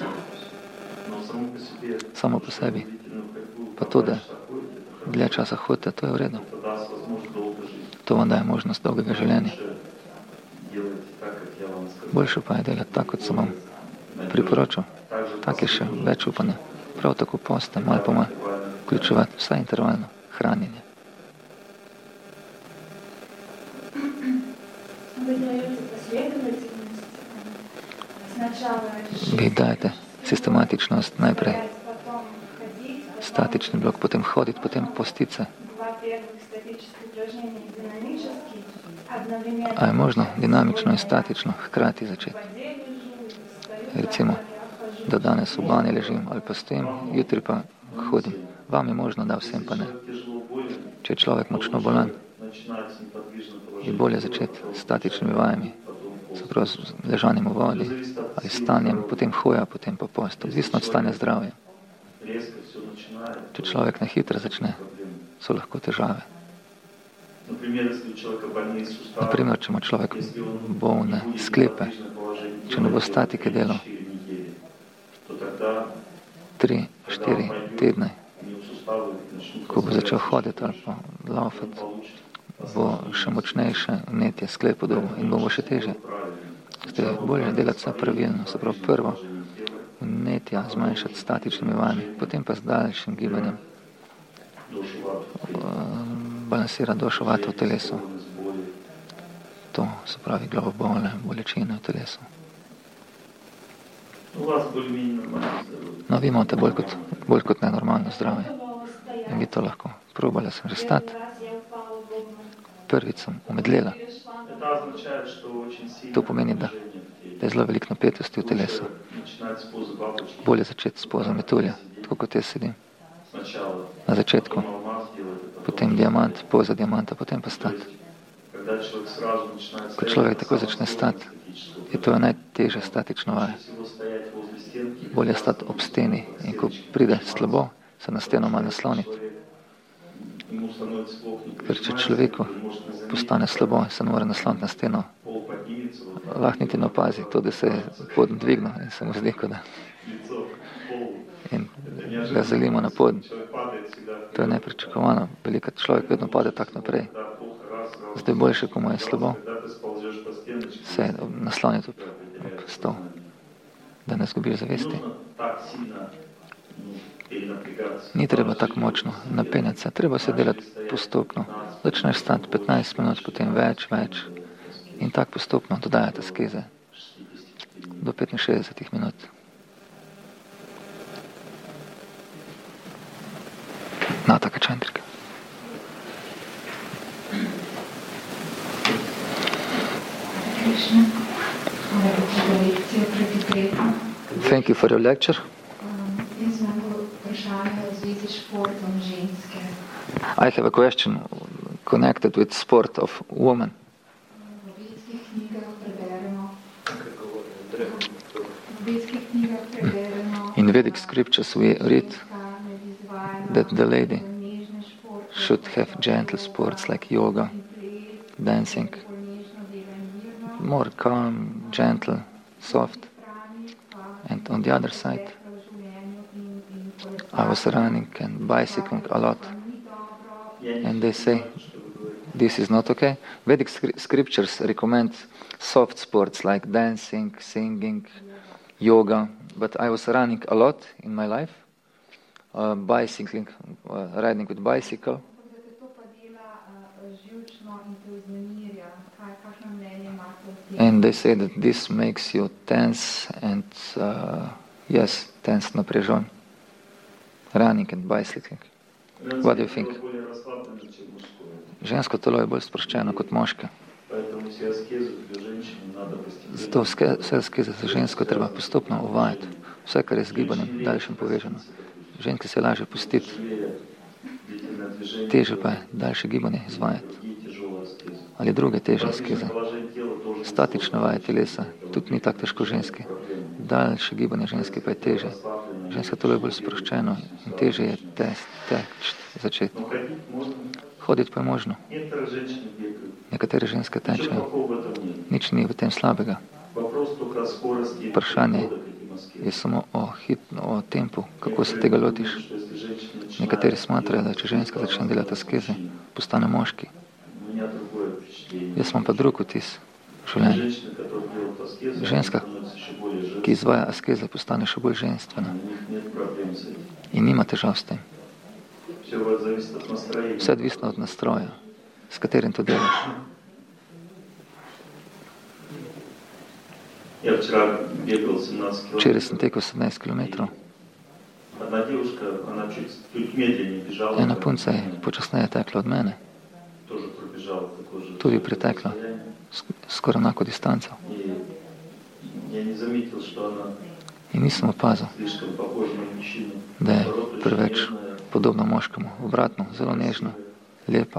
[SPEAKER 1] Samo po sebi. Pa to, da dlje časa hodite, to je v redu. To vam daje možnost dolgega življenja. Boljše pa je delati tako, kot sem vam priporočal. Tak je še več upanja. Prav tako poste, malo po malo, vključevati vsaj intervalno hranjenje. Vi dajete sistematičnost najprej statični blok, potem hoditi, potem postice. A je možno dinamično in statično hkrati začeti? Recimo, da danes v banji ležim ali pa stojim, jutri pa hodim. Vam je možno, da vsem pa ne. Če je človek močno bolan, je bolje začeti s statičnimi vajami, se pravi z ležanjem v vodi ali stanjem, potem hoja, potem pa post. Odvisno od stanja zdravja. Če človek na hitro začne, so lahko težave. Naprimer, če ima človek bolne sklepe, če ne bo statike delal tri, štiri tedne, ko bo začel hoditi ali pa laufati, bo še močnejše vnetje sklepov dobil in bo še težje. Zdaj, bolje delati vse pravilno, se pravi prvo vnetja zmanjšati statičnimi vajami, potem pa z daljšim gibanjem balansirati došovati v telesu. To se pravi glavobole, bolečine v telesu. No, vi imate bolj kot, bolj kot nenormalno zdravje. In vi to lahko. Probala sem že stati. Prvič sem omedlela. To pomeni, da je zelo veliko napetosti v telesu. Bolje začeti s pozo metulja, tako kot jaz sedim. Na začetku, potem diamant, poza diamanta, potem pa stati. Ko človek tako začne stati, je to najtežje statično vaje. Bolje stati ob steni in ko pride slabo, se na steno malo nasloniti. Ker če človeku postane slabo, se ne more nasloniti na steno, lahko niti ne opazi to, da se je poden dvignil in se mu zdi, kot da in ga zalimo na poden. To je nepričakovano. Veliko človek vedno pade tak naprej. Zdaj boljše, ko mu je slabo, se nasloniti ob, ob stol, da ne zgubiš zavesti. Ni treba tako močno napenjati se, treba se delati postopno. Začneš stati petnajst minut, potem več, več in tako postopno dodajate skeze do petinšestdeset minut. Nataka Chandrika. Thank you for your lecture. I have a question connected with sport of women. In Vedic scriptures we read that the lady should have gentle sports like yoga, dancing, more calm, gentle, soft. And on the other side, I was running and bicycling a lot. And they say, this is not okay. Vedic scriptures recommend soft sports like dancing, singing, yoga. But I was running a lot in my life, uh, bicycling, uh, riding with bicycle. And they say that this makes you tense and, uh, yes, tense, напряжен. Running and bicycling. What do you think? Žensko telo je bolj sproščeno kot moške. Zato vse skeze za žensko treba postopno uvajati. Vse, kar je z gibanjem daljšim poveženo. Ženske se lažje pustiti. Teže pa je daljše gibanje izvajati. Ali druge teže skeze. Statično vaje telesa tudi ni tako težko ženske. Daljše gibanje ženske pa je teže. Žensko telo je bolj sproščeno in teže je test, teč, začeti. Hoditi pa je možno. Nekatere ženske tečejo. Nič ni v tem slabega. Vprašanje je samo o, hit, o tempu, kako se tega lotiš. Nekateri smatrajo, da če ženska začne delati askeze, postane moški. Jaz imam pa drug vtis življenja.
[SPEAKER 2] Женщины, которые делают аскезы,
[SPEAKER 1] Ženska,
[SPEAKER 2] становятся еще более
[SPEAKER 1] ki
[SPEAKER 2] женственными.
[SPEAKER 1] izvaja askeze, postane še bolj ženstvena
[SPEAKER 2] У них нет проблем с этим.
[SPEAKER 1] in nima težav s tem.
[SPEAKER 2] Все зависит от настроения.
[SPEAKER 1] Vse odvisno od nastroja, s katerim to delaš.
[SPEAKER 2] Я вчера бегал семнадцать
[SPEAKER 1] Včeraj
[SPEAKER 2] километров.
[SPEAKER 1] sem tekel sedemnajst kilometrov.
[SPEAKER 2] Одна девушка, она чуть, чуть медленнее бежала.
[SPEAKER 1] Ena punca je počasneje tekla od mene,
[SPEAKER 2] Тоже пробежала такое же
[SPEAKER 1] tudi pretekla
[SPEAKER 2] расстояние.
[SPEAKER 1] sk- skoraj enako distanco.
[SPEAKER 2] И я не заметил, что она
[SPEAKER 1] In nisem opazil,
[SPEAKER 2] слишком похожа на мужчину.
[SPEAKER 1] da je
[SPEAKER 2] Наоборот, очень
[SPEAKER 1] preveč
[SPEAKER 2] нежная,
[SPEAKER 1] podobna moškemu. Obratno, zelo nežna, lepa.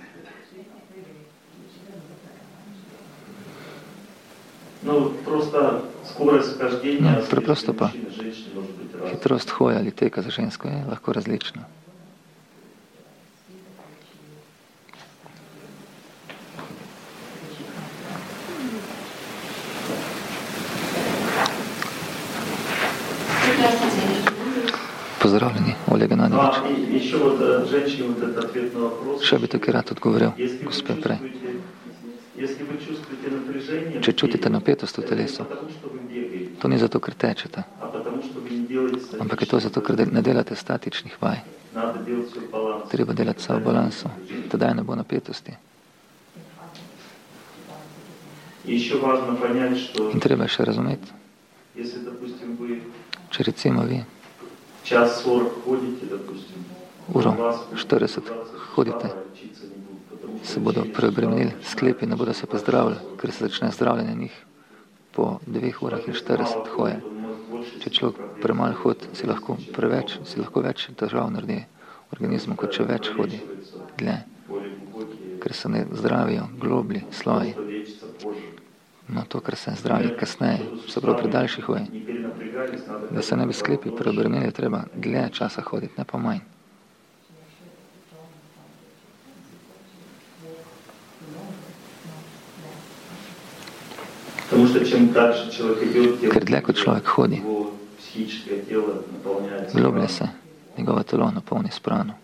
[SPEAKER 2] Ну, просто скорость хождения
[SPEAKER 1] Ну,
[SPEAKER 2] с
[SPEAKER 1] препросто па.
[SPEAKER 2] мужчины и женщины может быть разной.
[SPEAKER 1] Hitrost hoja ali teka za žensko je lahko različna. Pozdravljeni, Oleg Gennadjevič.
[SPEAKER 2] А, и еще вот э, женщине вот этот ответ на вопрос.
[SPEAKER 1] Še bi tukaj rad odgovoril,
[SPEAKER 2] Если вы
[SPEAKER 1] gospe prej.
[SPEAKER 2] чувствуете, если вы чувствуете напряжение,
[SPEAKER 1] Če čutite napetost v
[SPEAKER 2] это не
[SPEAKER 1] telesu,
[SPEAKER 2] потому, что вы бегаете,
[SPEAKER 1] to ni zato, ker tečete,
[SPEAKER 2] а потому, что вы не делаете
[SPEAKER 1] ampak je to zato, ker de- ne delate statičnih vaj.
[SPEAKER 2] Надо делать свой баланс.
[SPEAKER 1] Treba delati vse v balansu, tedaj ne bo napetosti.
[SPEAKER 2] И еще важно понять, что
[SPEAKER 1] In treba je še razumeti,
[SPEAKER 2] если, допустим, вы
[SPEAKER 1] če recimo vi
[SPEAKER 2] час сорок ходите, допустим,
[SPEAKER 1] uro
[SPEAKER 2] у вас
[SPEAKER 1] štirideset hodite,
[SPEAKER 2] учиться не будут, потому что
[SPEAKER 1] se bodo
[SPEAKER 2] через
[SPEAKER 1] preobremenili,
[SPEAKER 2] час
[SPEAKER 1] sklepi ne bodo se pozdravili, ker se začne zdravljenje njih po dveh urah in štirideset hoje. Če človek premalo hodi, si lahko preveč, si lahko več težav naredi v organizmu, kot če več hodi dlje,
[SPEAKER 2] более глубокие,
[SPEAKER 1] ker se ne zdravijo globlji sloji.
[SPEAKER 2] что лечится позже.
[SPEAKER 1] No, to, kar se zdravi kasneje, se pravi pri daljših hoji.
[SPEAKER 2] Не перенапрягались, надо
[SPEAKER 1] Da se ne bi sklepi preobremenili, treba dlje časa hoditi, ne pa manj.
[SPEAKER 2] Потому что чем дальше человек идет, тем
[SPEAKER 1] Ker dlje kot človek hodi,
[SPEAKER 2] его психическое тело наполняется.
[SPEAKER 1] globlje se njegovo telo napolni s prano.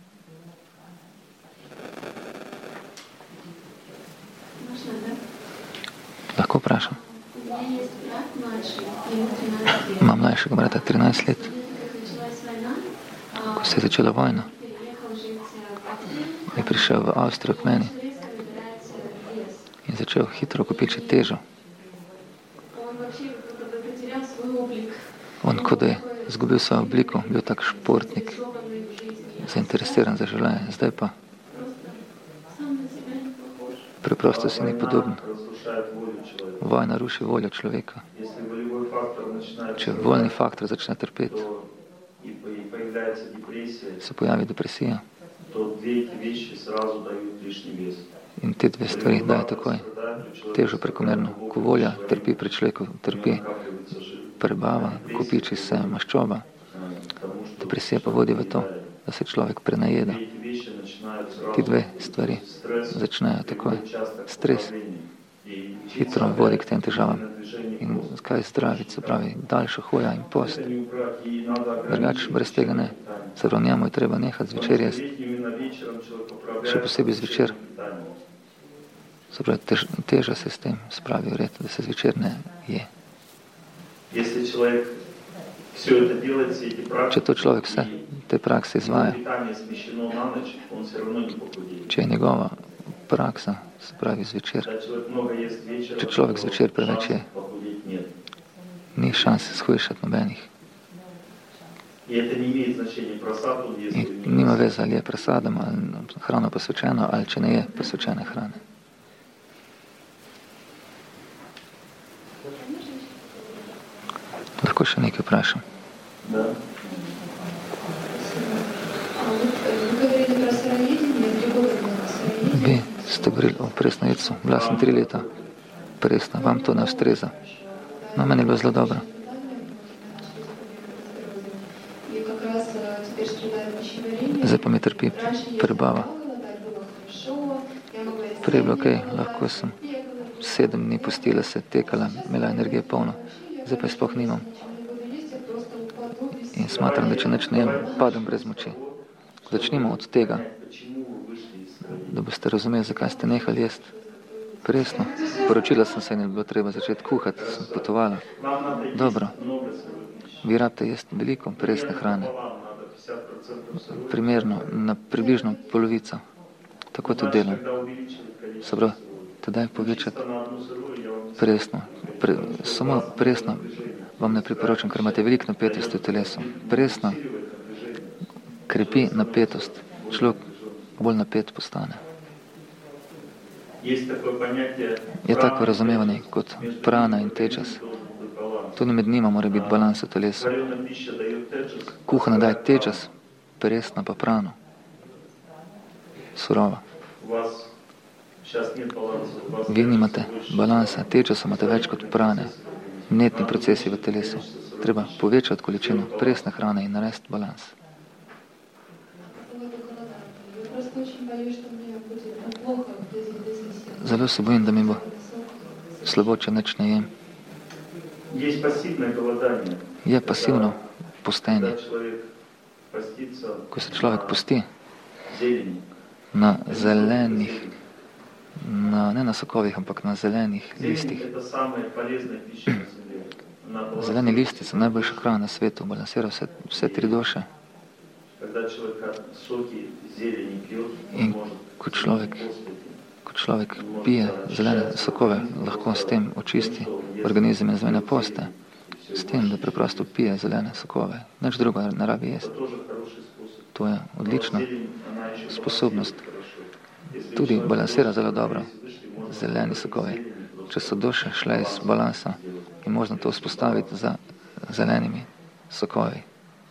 [SPEAKER 5] Можно, да?
[SPEAKER 1] Lahko vprašam.
[SPEAKER 5] У меня есть брат младший, ему тринадцать лет.
[SPEAKER 1] Imam mlajšega brata trinajst let,
[SPEAKER 5] Когда началась война, а,
[SPEAKER 1] ko se je začela vojna,
[SPEAKER 5] переехал жить в Австрию,
[SPEAKER 1] je prišel v Avstrijo k meni
[SPEAKER 5] резко набирается вес.
[SPEAKER 1] in začel hitro kopičiti težo.
[SPEAKER 5] Он вообще как бы потерял свой облик.
[SPEAKER 1] On, kot da je izgubil svojo obliko, bil tak športnik,
[SPEAKER 5] Заинтересованный в жизни.
[SPEAKER 1] zainteresiran za življenje. Zdaj pa
[SPEAKER 5] Просто сам на себя не похож.
[SPEAKER 1] preprosto si ni podoben.
[SPEAKER 2] разрушает волю человека.
[SPEAKER 1] Vojna ruši voljo človeka.
[SPEAKER 2] Если волевой фактор начинает
[SPEAKER 1] Če voljni faktor začne trpeti,
[SPEAKER 2] то и, и появляется депрессия,
[SPEAKER 1] se pojavi depresija
[SPEAKER 2] то две эти вещи сразу дают лишний вес.
[SPEAKER 1] in te dve stvari daje takoj težo prekomerno. Ko volja trpi pri človeku, trpi prebava, kopiči se maščoba, depresija pa vodi v to, da se človek prenajeda. Ti dve stvari začnejo takoj. Stres hitro vodi k tem težavam. In kaj zdraviti, se pravi daljša hoja in post. Drugače brez tega ne. Zaradi njemu je treba nehati zvečer jesti. Še posebej zvečer. Se pravi, tež, teža se s tem spravi v red, da se zvečer ne je.
[SPEAKER 2] Если человек все это делает, все эти
[SPEAKER 1] Če to
[SPEAKER 2] практики,
[SPEAKER 1] človek vse te prakse
[SPEAKER 2] и
[SPEAKER 1] izvaja,
[SPEAKER 2] питание смещено на ночь, он все равно не похудеет.
[SPEAKER 1] če je njegova praksa, se pravi zvečer,
[SPEAKER 2] Когда человек много ест вечером,
[SPEAKER 1] Če človek
[SPEAKER 2] то
[SPEAKER 1] zvečer preveč
[SPEAKER 2] шансов
[SPEAKER 1] je.
[SPEAKER 2] похудеть нет.
[SPEAKER 1] ni šanse shujšati nobenih.
[SPEAKER 2] И это не имеет значения, просад он ест или
[SPEAKER 1] In nima
[SPEAKER 2] нет.
[SPEAKER 1] veze, ali je prasadom ali hrano posvečeno, ali če ne je posvečene hrane. Lahko še nekaj vprašam.
[SPEAKER 2] Да.
[SPEAKER 5] А вот э, вы говорили про сыроедение, три года было сыроедение.
[SPEAKER 1] Vi ste govorili o presnojedcu, bila sem tri leta presna, vam to ne ustreza. No, meni je bilo zelo dobro.
[SPEAKER 5] И как раз э, теперь страдает пищеварение.
[SPEAKER 1] Zdaj pa mi trpi
[SPEAKER 5] Раньше я
[SPEAKER 1] prebava.
[SPEAKER 5] голодать было хорошо, я могла есть
[SPEAKER 1] Prej je bilo kaj,
[SPEAKER 5] голодать,
[SPEAKER 1] lahko sem
[SPEAKER 5] бегала,
[SPEAKER 1] sedem dni pustila se, tekala, imela energije polno. Zdaj pa je sploh nimam.
[SPEAKER 5] ничего не буду есть, я просто упаду без
[SPEAKER 1] In smatram, da če nič ne jem, padem brez moči. Začnimo od tega,
[SPEAKER 2] Почему вы вышли из сыроедения?
[SPEAKER 1] da boste razumeli, zakaj ste nehali jesti. Presno. Poročila sem se in je bilo treba začeti kuhati, sem potovala. Dobro. Vi rabite jesti veliko presne hrane. Primerno, na približno polovico. Tako to delam. Se pravi, tedaj povečati presno. Pre, samo presno vam ne priporočam, ker imate veliko napetosti v telesu. Presno krepi napetost. Človek bolj napet postane. Je tako razumevanje kot prana in tečas. Tudi med njima mora biti balans v telesu. Kuhana daje tečas, presna pa prano. Surova. Vi nimate balansa, tečasa imate več kot prane. Netni procesi v telesu. Treba povečati količino presne hrane in narediti balans. Zelo se bojim, da mi bo slabo, če nič ne jem. Je pasivno postenje. Ko se človek posti na zelenih, na, ne na sokovih, ampak na zelenih listih. Zeleni listi so najboljša hrana na svetu, balansira vse, vse tri duše. In ko človek, ko človek pije zelene sokove, lahko s tem očisti organizem in zmene poste. S tem, da preprosto pije zelene sokove. Nič drugo ne rabi jesti. To je odlična sposobnost. Tudi balansira zelo dobro zeleni sokovi. Če so duše šle iz balansa, je možno to vzpostaviti za zelenimi sokovi.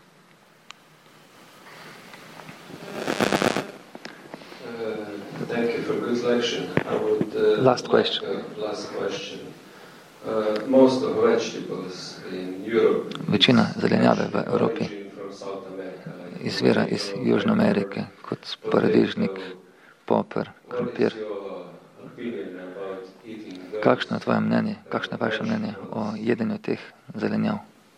[SPEAKER 6] Thank you for a good lecture. I would, uh,
[SPEAKER 1] last question.
[SPEAKER 6] Uh, last question. Uh, most of vegetables in Europe.
[SPEAKER 1] Večina zelenjave v Evropi izvira iz Južne Amerike, kot paradižnik, poper, krompir. Kakšno je tvoje mnenje, kakšno je vaše mnenje o jedenju teh zelenjav?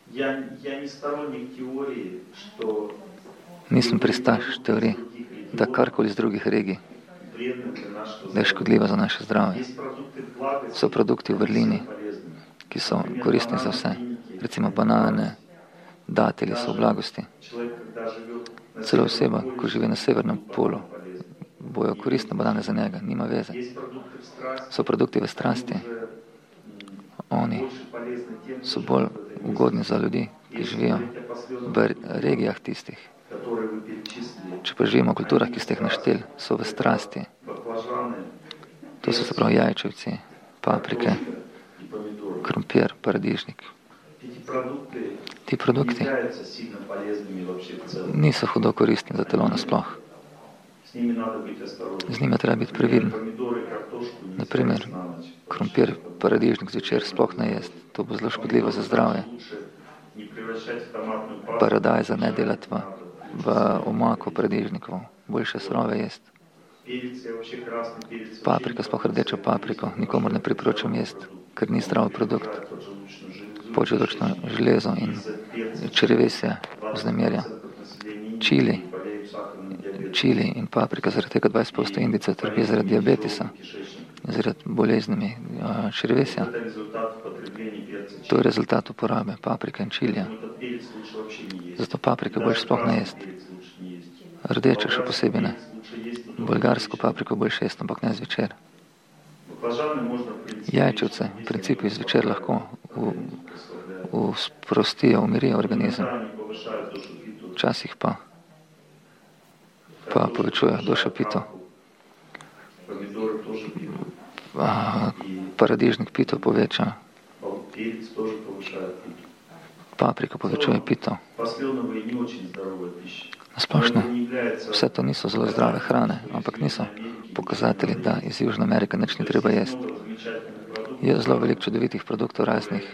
[SPEAKER 1] Nisem pristaš teorij, da karkoli iz drugih regij, da je škodljiva za naše zdravje. So produkti v vrlini, ki so koristni za vse. Recimo banane, datelji so v blagosti. Celo oseba, ko živi na severnem polu, bojo koristne banane za njega, nima veze. So produkti v strasti. Oni so bolj ugodni za ljudi, ki živijo v regijah tistih. Če pa živimo v kulturah, ki ste jih našteli, so v strasti. To so se pravi jajčevci, paprike, krompir, paradižnik. Ti produkti niso hudo koristni za telo nasploh. Z njimi treba biti previden. Naprimer, krompir, paradižnik zvečer sploh ne jesti. To bo zelo škodljivo za zdravje. Paradajza ne delati v, v omako paradižnikov. Boljše surove jesti. Paprika, sploh rdečo papriko, nikomor ne priporočam jesti, ker ni zdrav produkt. Podželočno železo in črevesje vznemirja. Čili, čili in paprika, zaradi tega dvajset odstotkov Indijcev trpi zaradi diabetesa in zaradi boleznimi črevesja. To je rezultat uporabe paprike in čilija. Zato paprike boljše sploh ne jesti. Rdeče še posebej ne. Bolgarsko papriko boljše jesti, ampak ne zvečer. Jajčevce v principu zvečer lahko v, v sprostijo, umirijo organizem. Včasih pa pa povečujejo dušo-pito. Paradižnik pito poveča. Paprika povečuje pito. Nasplošno, vse to niso zelo zdrave hrane, ampak niso pokazatelji, da iz Južne Amerike nič ni treba jesti. Je zelo veliko čudovitih produktov raznih,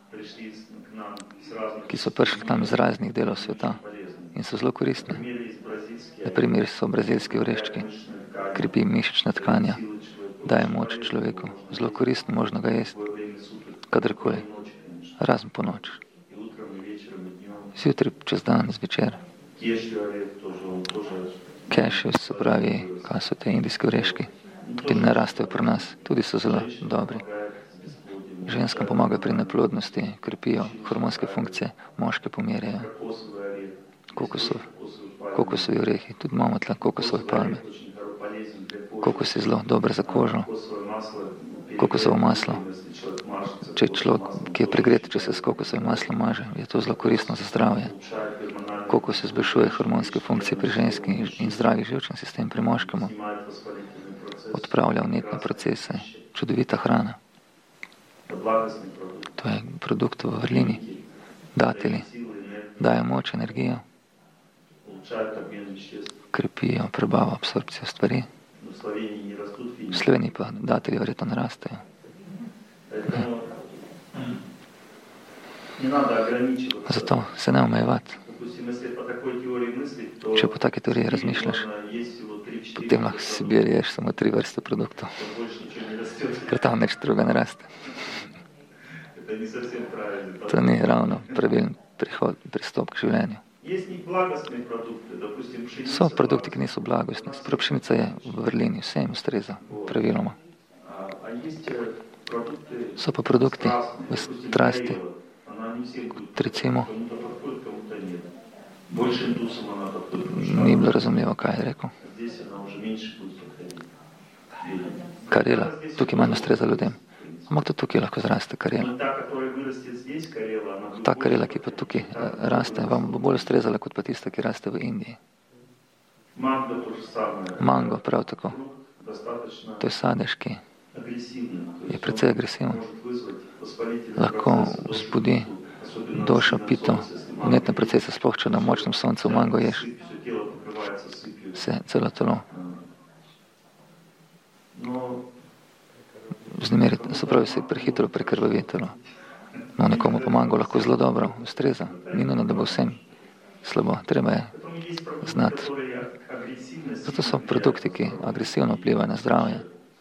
[SPEAKER 1] ki so prišli tam iz raznih delov sveta in so zelo koristni. Naprimer so brazilski oreščki, krepi mišična tkanja, daje moč človeku. Zelo koristno, možno ga jesti, kadarkoli, razen po noč. Zjutraj, čez dan, zvečer. Cashews, se pravi, kaj so te indijske oreški. ki ne rastejo pri nas, tudi so zelo dobri. Ženskam pomagajo pri neplodnosti, krepijo hormonske funkcije, moške pomirjajo. Kokosov, kokosovi orehi, tudi imamo tle kokosove palme. Kokos je zelo dober za kožo. Kokosovo maslo. Če je človek, ki je pregret, če se s kokosovim maslom maže, je to zelo koristno za zdravje. Kokos izboljšuje hormonske funkcije pri ženski in zdravi živčni sistem pri moškemu. Odpravlja vnetne procese. Čudovita hrana. To je produkt v vrlini. Datelji dajo moč, energijo. Krepijo prebavo, absorpcijo stvari. V Sloveniji pa datelji verjetno ne rastejo. Zato se ne omejevati. Če po taki teoriji razmišljaš, potem lahko si ješ samo tri vrste produktov, ker tam nič druga ne raste. To ni ravno pravilen prihod, pristop k življenju. So produkti, ki niso blagostni. Sprav pšenica je v vrlini, vse jim ustreza, praviloma. So pa produkti v strasti, kot recimo, ni bilo razumljivo, kaj je rekel. Karela, tukaj manj ustreza ljudem. Ampak to tukaj lahko zraste karela. Ta karela, ki pa tukaj raste, vam bo bolj ustrezala, kot pa tista, ki raste v Indiji. Mango, prav tako. To je sadež, ki je precej agresiven. Lahko vzbudi došo, pito, vnetne procese, sploh če na močnem soncu mango ješ, se celo telo vznemiri, se pravi, se prehitro prekrvavi telo. No, nekomu pa mango lahko zelo dobro ustreza. Ni nujno, da bo vsem slabo. Treba je znati. Zato so produkti, ki agresivno vplivajo na zdravje.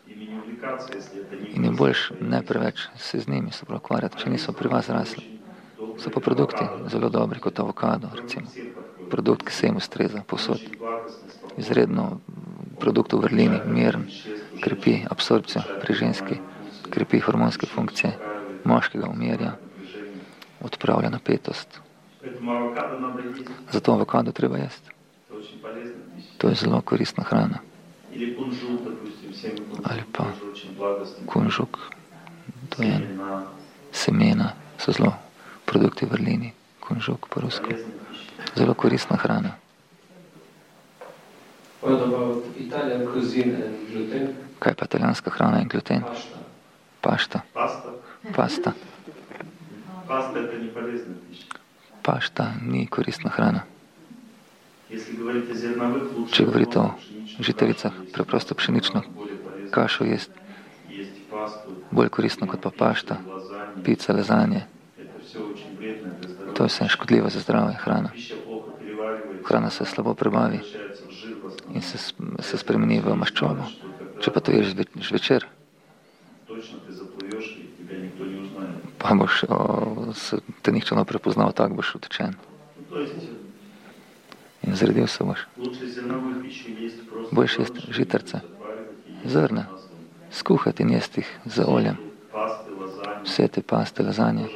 [SPEAKER 1] In je boljš ne preveč se z njimi se ukvarjati, če niso pri vas rasli. So pa produkti zelo dobri, kot avokado, recimo. Produkt, ki se jim ustreza posod. Izredno produkt v vrlini, miren, krepi absorpcijo pri ženski, krepi hormonske funkcije, moškega umirja, odpravlja napetost. Zato avokado treba jesti. To je zelo koristna hrana. Ali pa kunžuk, to je semena, so zelo produkti v vrlini, kunžuk po rusko. Zelo koristna hrana. Kaj pa italijanska hrana in gluten? Pašta. Pasta. Pašta ni koristna hrana. Če govorite o žitavicah, preprosto pšenično kašo jesti, bolj koristno kot pa pašta, pica, lazanje. To je vse škodljivo za zdravje hrana. Hrana se slabo prebavi in se, se spremeni v maščobo. Če pa to ješ večer, pa boš o, se, te nihče ne prepoznal, tak boš utečen. In zredil se boš. Boljš jesti žitarce, zrna, skuhati in jesti jih z oljem. Vse te paste, lazanje,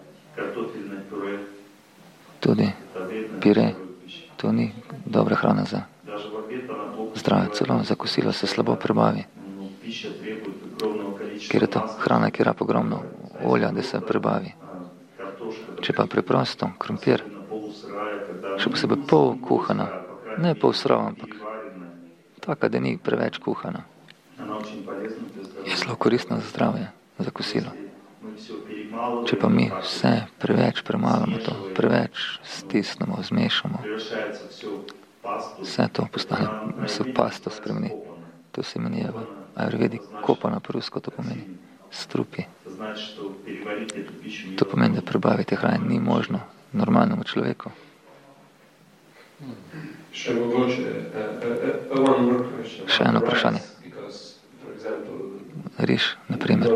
[SPEAKER 1] tudi pire, to ni dobra hrana za zdravje. Celo za kosilo se slabo prebavi. Ker je to hrana, ki rab ogromno olja, da se prebavi. Če pa preprosto, krompir, še posebej pol kuhana, ne pol surova, ampak taka, da ni preveč kuhana, je zelo koristna za zdravje, za kosilo. Če pa mi vse preveč premalamo to, preveč stisnemo, zmešamo, vse to postane, se v pasto spremeni. To se imenuje v ajurvedi kopana po rusko, to pomeni strupi. To pomeni, da prebaviti hrane ni možno normalnemu človeku.
[SPEAKER 6] Še mogoče,
[SPEAKER 1] Še eno vprašanje. Riž, na primer.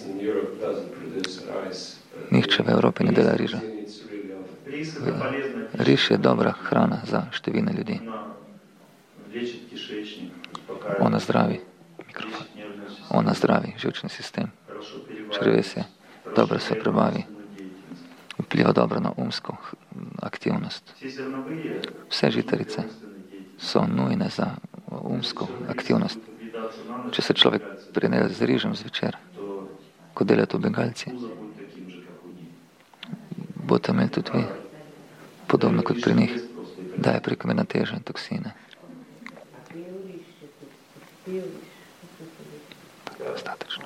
[SPEAKER 1] Nihče v Evropi ne dela riža. Riž je dobra hrana za številne ljudi. Ona zdravi. Mikrofon. ona zdravi živčni sistem, črevesje, dobro se prebavi, vpliva dobro na umsko aktivnost. Vse žitarice so nujne za umsko aktivnost. Če se človek prinese z rižem zvečer, ko delajo to Bengalci, boste imeli tudi vi, podobno kot pri njih, da je prekomerna teža in toksine. Statično.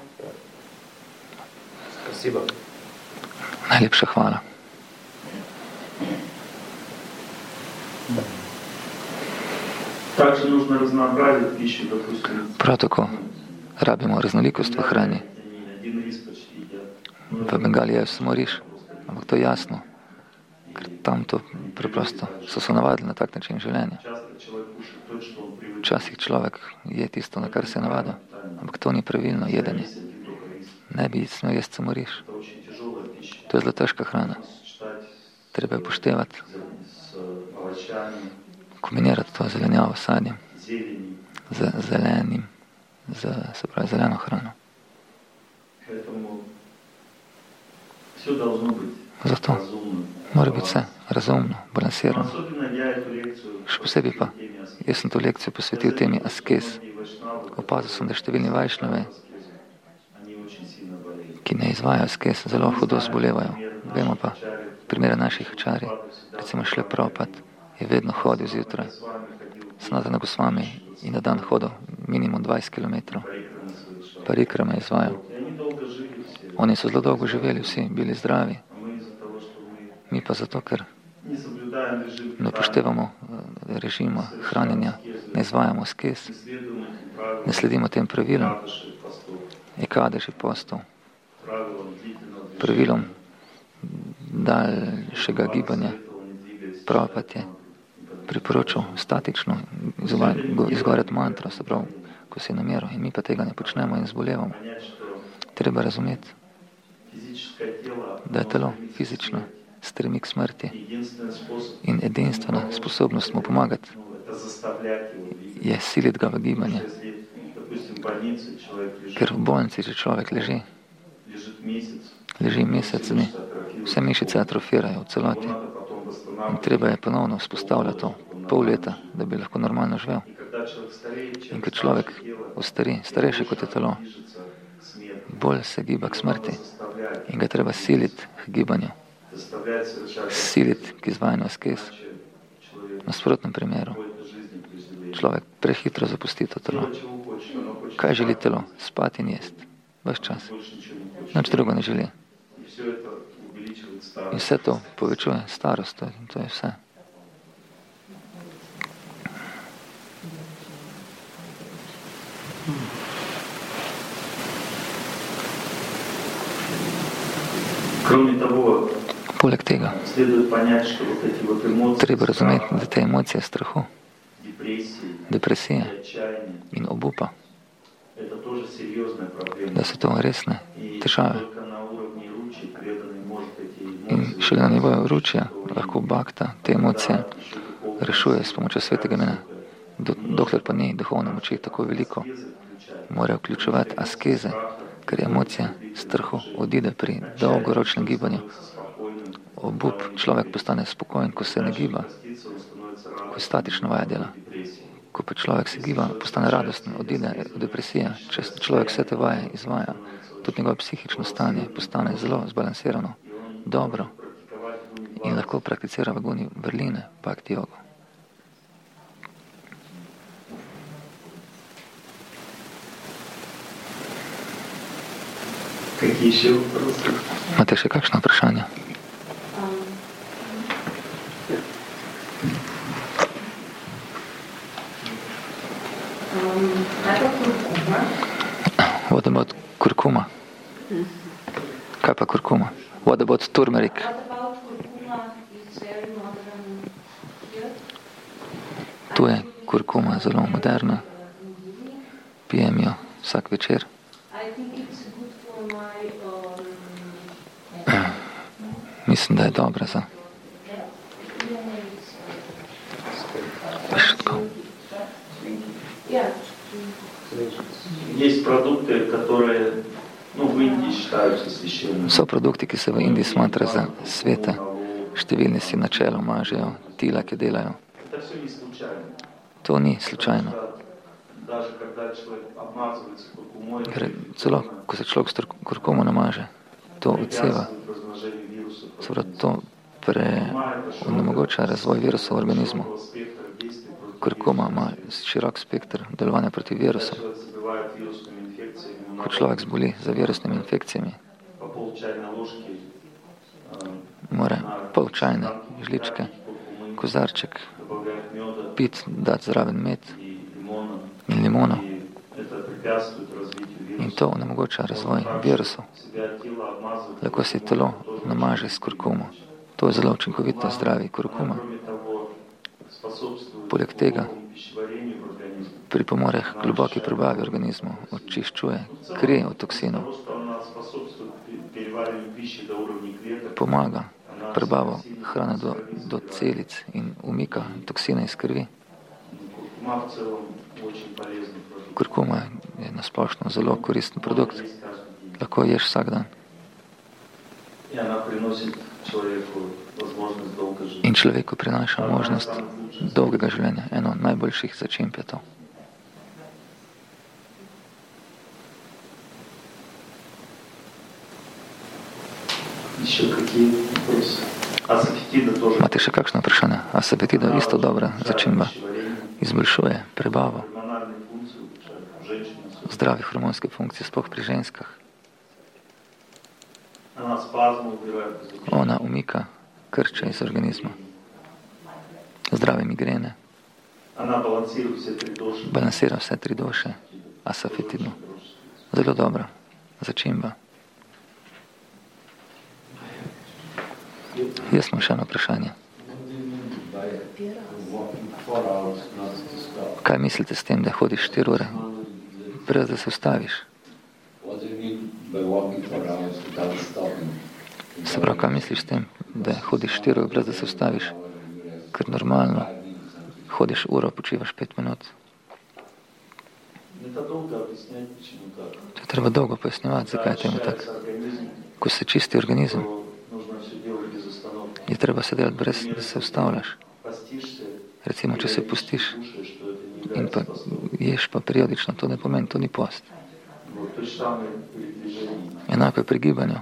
[SPEAKER 1] Najlepša hvala.
[SPEAKER 2] Также нужно разнообразить пищу, допустим.
[SPEAKER 1] Prav tako rabimo raznolikost v hrani. V Bengali je samo riž, ampak to je jasno, ker tam to preprosto so se navadili na tak način življenja. Včasih človek je tisto, na kar se je navadil, ampak to ni pravilno jedenje. Ne bi smel jesti samo riž. To je zelo težka hrana. Treba je poštevati, kombinirati to zelenjavo s sadjem, z zelenim, z, se pravi, zeleno hrano. Zato mora biti vse razumno, balansirano. Še posebej pa, jaz sem to lekcijo posvetil temi askez. Opazil sem, da številni vajšnavi, ki ne izvajajo askez, zelo hudo zbolevajo. Vemo pa, primere naših čari, recimo Šle Prabhupada, je vedno hodil zjutraj, Sanatana Gosvami in na dan hodil minimum dvajset kilometrov. Parikrame je izvajal. Oni so zelo dolgo živeli, vsi bili zdravi. Mi pa zato, ker ne upoštevamo režima hranjenja, ne izvajamo askez, ne sledimo tem pravilom, ekadeži postov, pravilom daljšega gibanja. Prabhupada je priporočal statično izgovarjati mantro, se pravi, ko si namero, in mi pa tega ne počnemo in zbolevamo. Treba razumeti, da je telo fizično stremi k smrti in edinstvena sposobnost mu pomagati je siliti ga v gibanje. Ker v bolnici, če človek leži, leži mesec dni, vse mišice atrofirajo v celoti in treba je ponovno vzpostavljati to pol leta, da bi lahko normalno živel. In ko človek ostari, starejši kot je telo, bolj se giba k smrti in ga treba siliti k gibanju, siliti k izvajanju askez. V nasprotnem primeru človek prehitro zapusti to telo. Kaj želi telo? Spati in jesti. Ves čas. Nič drugo ne želi. In vse to povečuje starost, to je, to je vse. Poleg tega treba razumeti, da te emocije strahu, depresije in obupa, da so to resne težave. In šele na nivoju ručja lahko bakta te emocije rešuje s pomočjo svetega imena. Dokler pa ni duhovne moči tako veliko, mora vključevati askeze, ker je emocija strahu odide pri dolgoročnem gibanju. Obup, človek postane spokojen, ko se ne giba, ko je statično vaja dela. Ko pa človek se giba, postane radosten, odide v depresijo. Če človek vse te vaje izvaja, tudi njegovo psihično stanje postane zelo zbalansirano, dobro in lahko prakticira v guni vrline, bhakti jogo. Imate še kakšno vprašanje? What about kurkuma? Kaj pa kurkuma? What about turmeric? Tu je kurkuma zelo moderna. Pijem jo vsak večer. Mislim, da je dobra za šutko.
[SPEAKER 2] Есть продукты, которые, ну, в Индии считаются священными.
[SPEAKER 1] So produkti, ki se v Indiji smatra za svete, številni si načelo mažejo, tila, ki delajo.
[SPEAKER 2] Это все не случайно.
[SPEAKER 1] To ni slučajno.
[SPEAKER 2] Даже когда человек обмазывается куркумой,
[SPEAKER 1] Ker celo, ko se človek s kurkumo namaže, to odseva. Se pravi, to pre onemogoča razvoj virusov v organizmu. Kurkuma ima širok spektr delovanja proti virusom. Ko človek zboli za virusnimi infekcijami, mora pol čajne žličke, kozarček, pit, dati zraven med in limono. In to onemogoča razvoj virusov. Lahko si telo namaže s kurkumo. To je zelo učinkovito zdravi kurkuma. Poleg tega pripomore k globoki prebavi organizmu, očiščuje kri od toksinov, pomaga prebavo hrane do, do celic in umika toksine iz krvi. Kurkuma je nasplošno zelo koristen produkt. Lahko ješ vsak dan. In človeku prinaša možnost dolgega življenja. Eno najboljših začimb je to. Imate še kakšno vprašanje? Asafetida je isto dobra začimba. Izboljšuje prebavo, zdravi hormonske funkcije, sploh pri ženskah. Ona umika krče iz organizma, zdrave migrene, balansira vse tri doše, asafetidno. Zelo dobra začimba. Jaz imam še eno vprašanje. Kaj mislite s tem, da hodiš štiri ure, brez da se ustaviš? Se pravi, kaj misliš s tem, da hodiš štiri ure, brez da se ustaviš? Ker normalno hodiš uro, počivaš pet minut. To je treba dolgo pojasnjevati, zakaj je temu tako. Ko se čisti organizem, je treba se delati brez, da se ustavljaš. Recimo, če se pustiš in pa ješ pa periodično, to ne pomeni, to ni post. Enako je pri gibanju.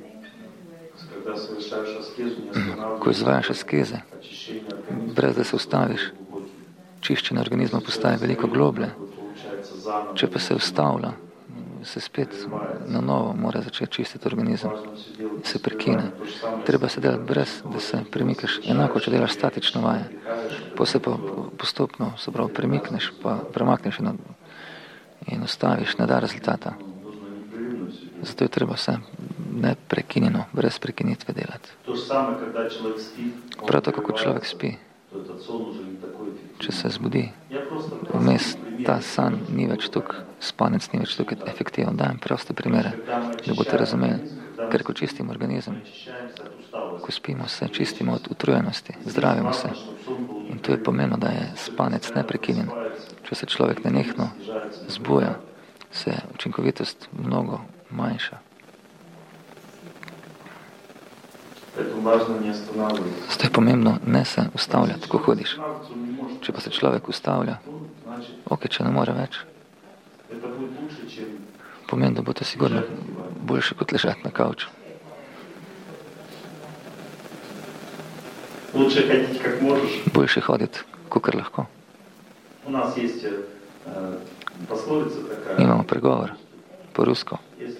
[SPEAKER 1] Ko izvajaš askeze, brez da se ustaviš, čiščenje organizma postaje veliko globlje. Če pa se ustavlja, se spet na novo mora začeti čistiti organizem, se prekine. Treba se delati brez, da se premikaš. Enako, če delaš statično vaje, pa se pa postopno se pravi premikneš, pa premakneš in, in ustaviš, ne da rezultata. Zato je treba vse neprekinjeno, brez prekinitve delati. Prav tako, kot človek spi, če se zbudi, vmes ta san ni več tukaj, spanec ni več tukaj efektiven. Dajem proste primere, da boste razumeli. Ker ko čistimo organizem, ko spimo se, čistimo od utrujenosti, zdravimo se. In to je pomenilo, da je spanec neprekinjen. Če se človek nenehno zbuja, se učinkovitost mnogo manjša. Zato je pomembno ne se ustavljati, ko hodiš. Če pa se človek ustavlja, ok, če ne more več, pomeni, da bo to sigurno boljše kot ležati na kavču. Boljše hoditi, kakor lahko. Imamo pregovor po rusko.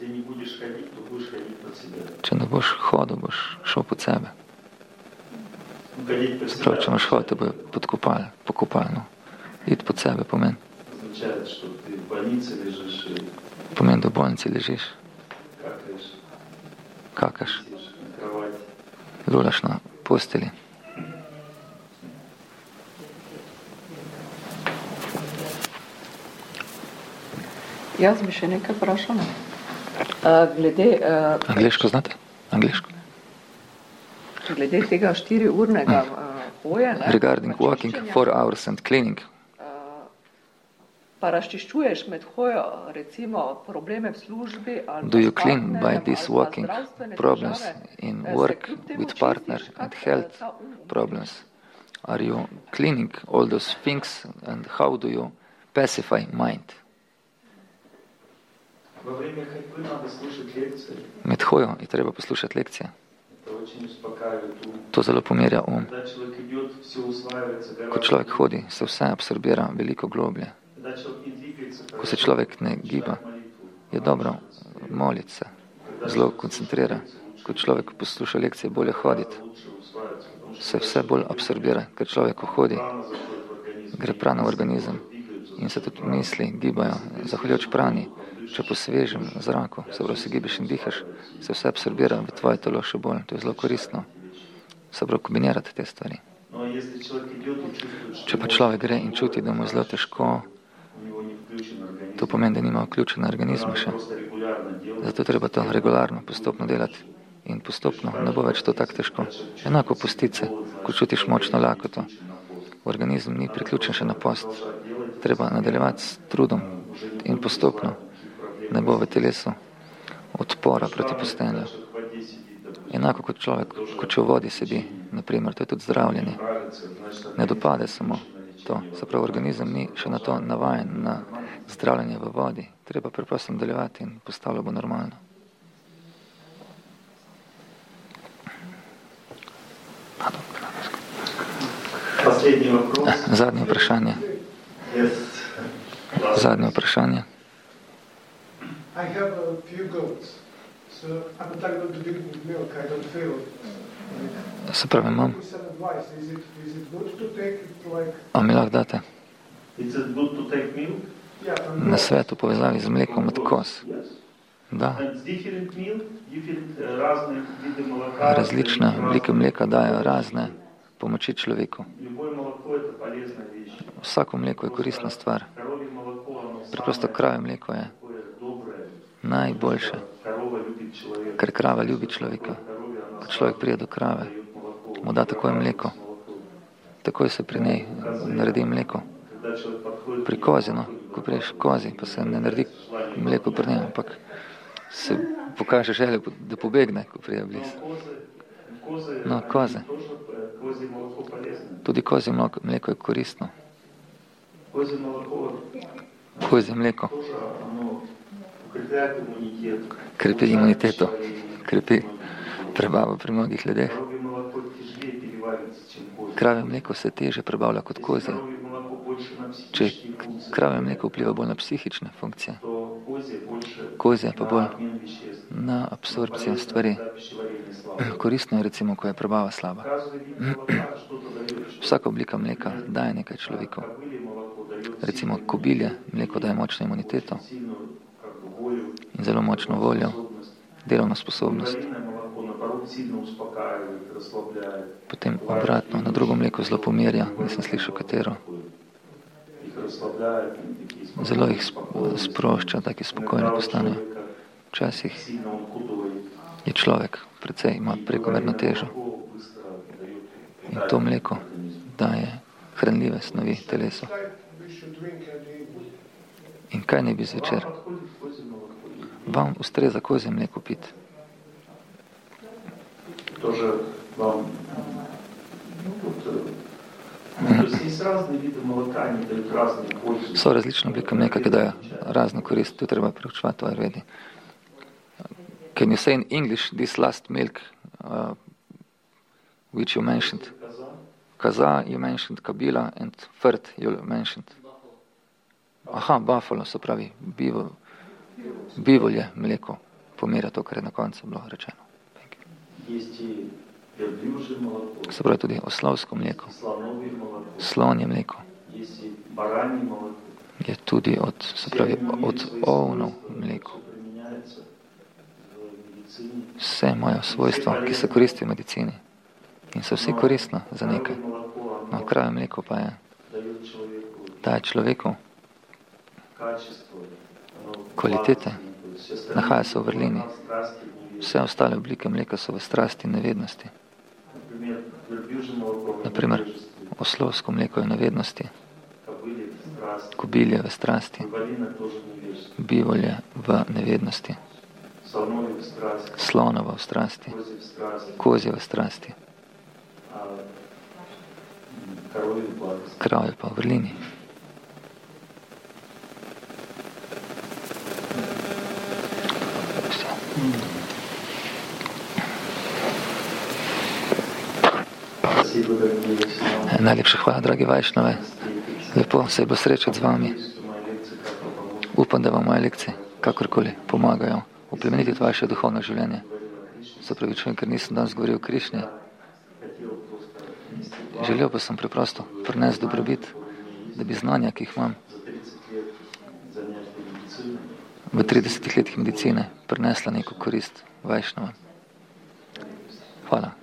[SPEAKER 1] Če ne boš hodil, boš šel pod sebe. Sprav, če imaš hoditi, bo podkopali, pokopali. No. Iti pod sebe pomeni. Pomeni, da v bolnici ležiš. Kakaš. Rulaš na posteli.
[SPEAKER 7] Jaz bi še nekaj vprašala. Glede... Uh,
[SPEAKER 1] Angliško znate? Angliško.
[SPEAKER 7] Glede tega štiriurnega uh, hoje...
[SPEAKER 1] Regarding walking, four hours and cleaning.
[SPEAKER 7] Uh, Pa razčiščuješ med hojo, recimo, probleme v službi ali
[SPEAKER 1] Do
[SPEAKER 7] pa
[SPEAKER 1] you
[SPEAKER 7] s
[SPEAKER 1] clean by
[SPEAKER 7] partnerjem
[SPEAKER 1] this
[SPEAKER 7] ali pa
[SPEAKER 1] walking
[SPEAKER 7] zdravstvene
[SPEAKER 1] problems
[SPEAKER 7] težave?
[SPEAKER 1] in
[SPEAKER 7] Eh, se
[SPEAKER 1] work
[SPEAKER 7] kljub temu
[SPEAKER 1] with partner
[SPEAKER 7] čistiš,
[SPEAKER 1] and
[SPEAKER 7] kak, eh,
[SPEAKER 1] health
[SPEAKER 7] ta um?
[SPEAKER 1] problems? Are you cleaning all those things and how do you pacify mind?
[SPEAKER 2] Во время ходьбы надо слушать лекции.
[SPEAKER 1] Med hojo je treba poslušati lekcije.
[SPEAKER 2] Это очень успокаивает ум.
[SPEAKER 1] To zelo pomirja um.
[SPEAKER 2] Когда человек идет, все усваивается гораздо.
[SPEAKER 1] Ko človek hodi, se vse absorbira veliko globlje.
[SPEAKER 2] Когда человек не двигается,
[SPEAKER 1] Ko se človek ne giba, je dobro moliti se, zelo koncentrira. Ko človek posluša lekcije, bolje hoditi, se vse bolj absorbira. Ker človek, ko hodi, gre prana v organizem in se tudi misli gibajo. Zahvaljujoč prani, če po svežem zraku, se pravi, se gibiš in dihaš, se vse absorbira v tvoje telo še bolj. To je zelo koristno. Se pravi, kombinirati te stvari. Če pa človek gre in čuti, da mu je zelo težko, to pomeni, da nima vključen organizem še. Zato treba to regularno, postopno delati in postopno ne bo več to tako težko. Enako postice, ko čutiš močno lakoto, organizem ni priključen še na post. Treba nadaljevati s trudom in postopno. Ne bo v telesu odpora proti postenju. Enako kot človek, ko če v vodi sedi, naprimer, to je tudi zdravljenje. Ne dopade samo to. Se pravi, organizem ni še na to navajen, na zdravljenje v vodi. Treba preprosto nadaljevati in postalo bo normalno. Zadnje vprašanje. Zadnje vprašanje.
[SPEAKER 8] I have a few goats, so I'm talking about the big milk. I don't feel.
[SPEAKER 1] Se pravi, imam.
[SPEAKER 8] Some advice. Is it is it good to take it like?
[SPEAKER 1] A mi lahko date?
[SPEAKER 2] Is it good to take milk?
[SPEAKER 8] Yeah. from
[SPEAKER 1] Na
[SPEAKER 8] goats.
[SPEAKER 1] svetu povezavi z mlekom od koz.
[SPEAKER 2] Yes.
[SPEAKER 1] Da.
[SPEAKER 2] And different milk, different uh, разные виды молока.
[SPEAKER 1] Različne oblike mleka dajo razne pomoči človeku.
[SPEAKER 2] Любое молоко это полезная вещь.
[SPEAKER 1] Vsako mleko je koristna stvar.
[SPEAKER 2] Коровье молоко, оно
[SPEAKER 1] Preprosto
[SPEAKER 2] самое
[SPEAKER 1] krave mleko je
[SPEAKER 2] такое доброе.
[SPEAKER 1] najboljše,
[SPEAKER 2] Корова любит человека.
[SPEAKER 1] ker krava ljubi človeka. Ko človek prije do krave, mu da takoj mleko. Takoj se pri njej naredi mleko.
[SPEAKER 2] Когда человек подходит
[SPEAKER 1] Pri kozi, no, ko priješ kozi, pa se ne naredi mleko pri njej, ampak se pokaže željo, da pobegne, ko prije blizu.
[SPEAKER 2] козы,
[SPEAKER 1] No, koze.
[SPEAKER 2] тоже э, козье молоко полезно.
[SPEAKER 1] Tudi kozje mleko, mleko je koristno.
[SPEAKER 2] Козье молоко
[SPEAKER 1] Kozje mleko
[SPEAKER 2] тоже оно укрепляет иммунитет.
[SPEAKER 1] krepi imuniteto, krepi prebavo pri mnogih ljudeh.
[SPEAKER 2] Коровье молоко тяжелее переваривается, чем козье.
[SPEAKER 1] Krave mleko se teže prebavlja kot kozje.
[SPEAKER 2] Коровье молоко больше на
[SPEAKER 1] Če
[SPEAKER 2] психические функции,
[SPEAKER 1] krave mleko vpliva bolj na psihične funkcije,
[SPEAKER 2] то козье больше
[SPEAKER 1] kozje pa
[SPEAKER 2] на
[SPEAKER 1] bolj
[SPEAKER 2] обмен веществ.
[SPEAKER 1] na absorpcijo stvari.
[SPEAKER 2] Когда пищеварение слабое.
[SPEAKER 1] Koristno je recimo, ko je prebava slaba.
[SPEAKER 2] Каждый вид молока что-то дает.
[SPEAKER 1] Vsaka oblika mleka daje nekaj človeku.
[SPEAKER 2] Кобылье молоко дает
[SPEAKER 1] Recimo kobilje mleko daje močno imuniteto
[SPEAKER 2] сильную как бы, волю,
[SPEAKER 1] in zelo močno voljo,
[SPEAKER 2] способность.
[SPEAKER 1] delovno sposobnost.
[SPEAKER 2] Куриное молоко, наоборот, сильно успокаивает, расслабляет.
[SPEAKER 1] Potem obratno, na drugo mleko zelo pomirja, nisem slišal katero.
[SPEAKER 2] Их расслабляет, они такие спокойные,
[SPEAKER 1] Zelo jih sp-
[SPEAKER 2] спокойные.
[SPEAKER 1] sprošča, taki spokojni
[SPEAKER 2] Когда у
[SPEAKER 1] postanejo.
[SPEAKER 2] человека
[SPEAKER 1] Včasih
[SPEAKER 2] сильно он кутывает,
[SPEAKER 1] je človek precej, ima prekomerno težo
[SPEAKER 2] молоко быстро дает
[SPEAKER 1] in
[SPEAKER 2] питание
[SPEAKER 1] to mleko
[SPEAKER 2] организму.
[SPEAKER 1] daje hranljive snovi telesu.
[SPEAKER 8] Type we should drink at the evening.
[SPEAKER 1] In kaj ne bi zvečer?
[SPEAKER 2] Вам подходит козье молоко.
[SPEAKER 1] Vam ustreza kozje mleko piti.
[SPEAKER 2] Тоже вам ну, вот, э, ну, то есть есть разные виды молока, они дают разные пользы.
[SPEAKER 1] So različne oblike mleka, ki dajo razno korist, to treba preučevati v Ayurvedi. Can you say in English this last milk uh, which you mentioned?
[SPEAKER 2] Коза,
[SPEAKER 1] Kaza, you mentioned Kabila, and Fert, you mentioned. Aha, buffalo, se pravi, bivo, bivolje mleko pomirja to, kar je na koncu bilo rečeno. Thank you.
[SPEAKER 2] есть и верблюжье молоко,
[SPEAKER 1] Se pravi tudi oslovsko mleko,
[SPEAKER 2] слоновье молоко,
[SPEAKER 1] slonje mleko,
[SPEAKER 2] есть и баранье молоко.
[SPEAKER 1] je tudi od, se pravi, od ovnov mleko.
[SPEAKER 2] Все применяется в медицине.
[SPEAKER 1] Vse imajo svojstva, ki se koristijo v medicini. In so vsi koristno za nekaj.
[SPEAKER 2] Коровье молоко,
[SPEAKER 1] No,
[SPEAKER 2] оно
[SPEAKER 1] krave mleko pa je,
[SPEAKER 2] дает человеку
[SPEAKER 1] daje človeku
[SPEAKER 2] качество, оно
[SPEAKER 1] Квалитеты.
[SPEAKER 2] властное, то есть все остальные
[SPEAKER 1] Находятся в Берлине.
[SPEAKER 2] молока, страсти, неведение.
[SPEAKER 1] vse ostale oblike mleka so v strasti in nevednosti.
[SPEAKER 2] Например, верблюжье молоко в
[SPEAKER 1] Например,
[SPEAKER 2] невежестве,
[SPEAKER 1] Oslovsko mleko je v nevednosti,
[SPEAKER 2] кобылье в страсти. страсти.
[SPEAKER 1] kobilje v strasti,
[SPEAKER 2] Валина тоже невежество.
[SPEAKER 1] bivolje v nevednosti,
[SPEAKER 2] Слоновья в страсти.
[SPEAKER 1] slonova v strasti,
[SPEAKER 2] Козья в страсти.
[SPEAKER 1] kozje v strasti,
[SPEAKER 2] А коровья в благости.
[SPEAKER 1] kravje pa v vrlini.
[SPEAKER 2] Спасибо, дорогие Вайшнавы.
[SPEAKER 1] Najlepša hvala, dragi Vajšnave. Lepo se je bilo srečati z vami. Upam, da vam moje lekcije kakorkoli pomagajo oplemenititi vaše duhovno življenje. Se pravičujem, ker nisem danes govoril o Krišni. Želel pa sem preprosto prinesti dobrobit, da bi znanja, ki jih imam v tridesetih letih medicine, prinesla neko korist Vajšnavam. Hvala.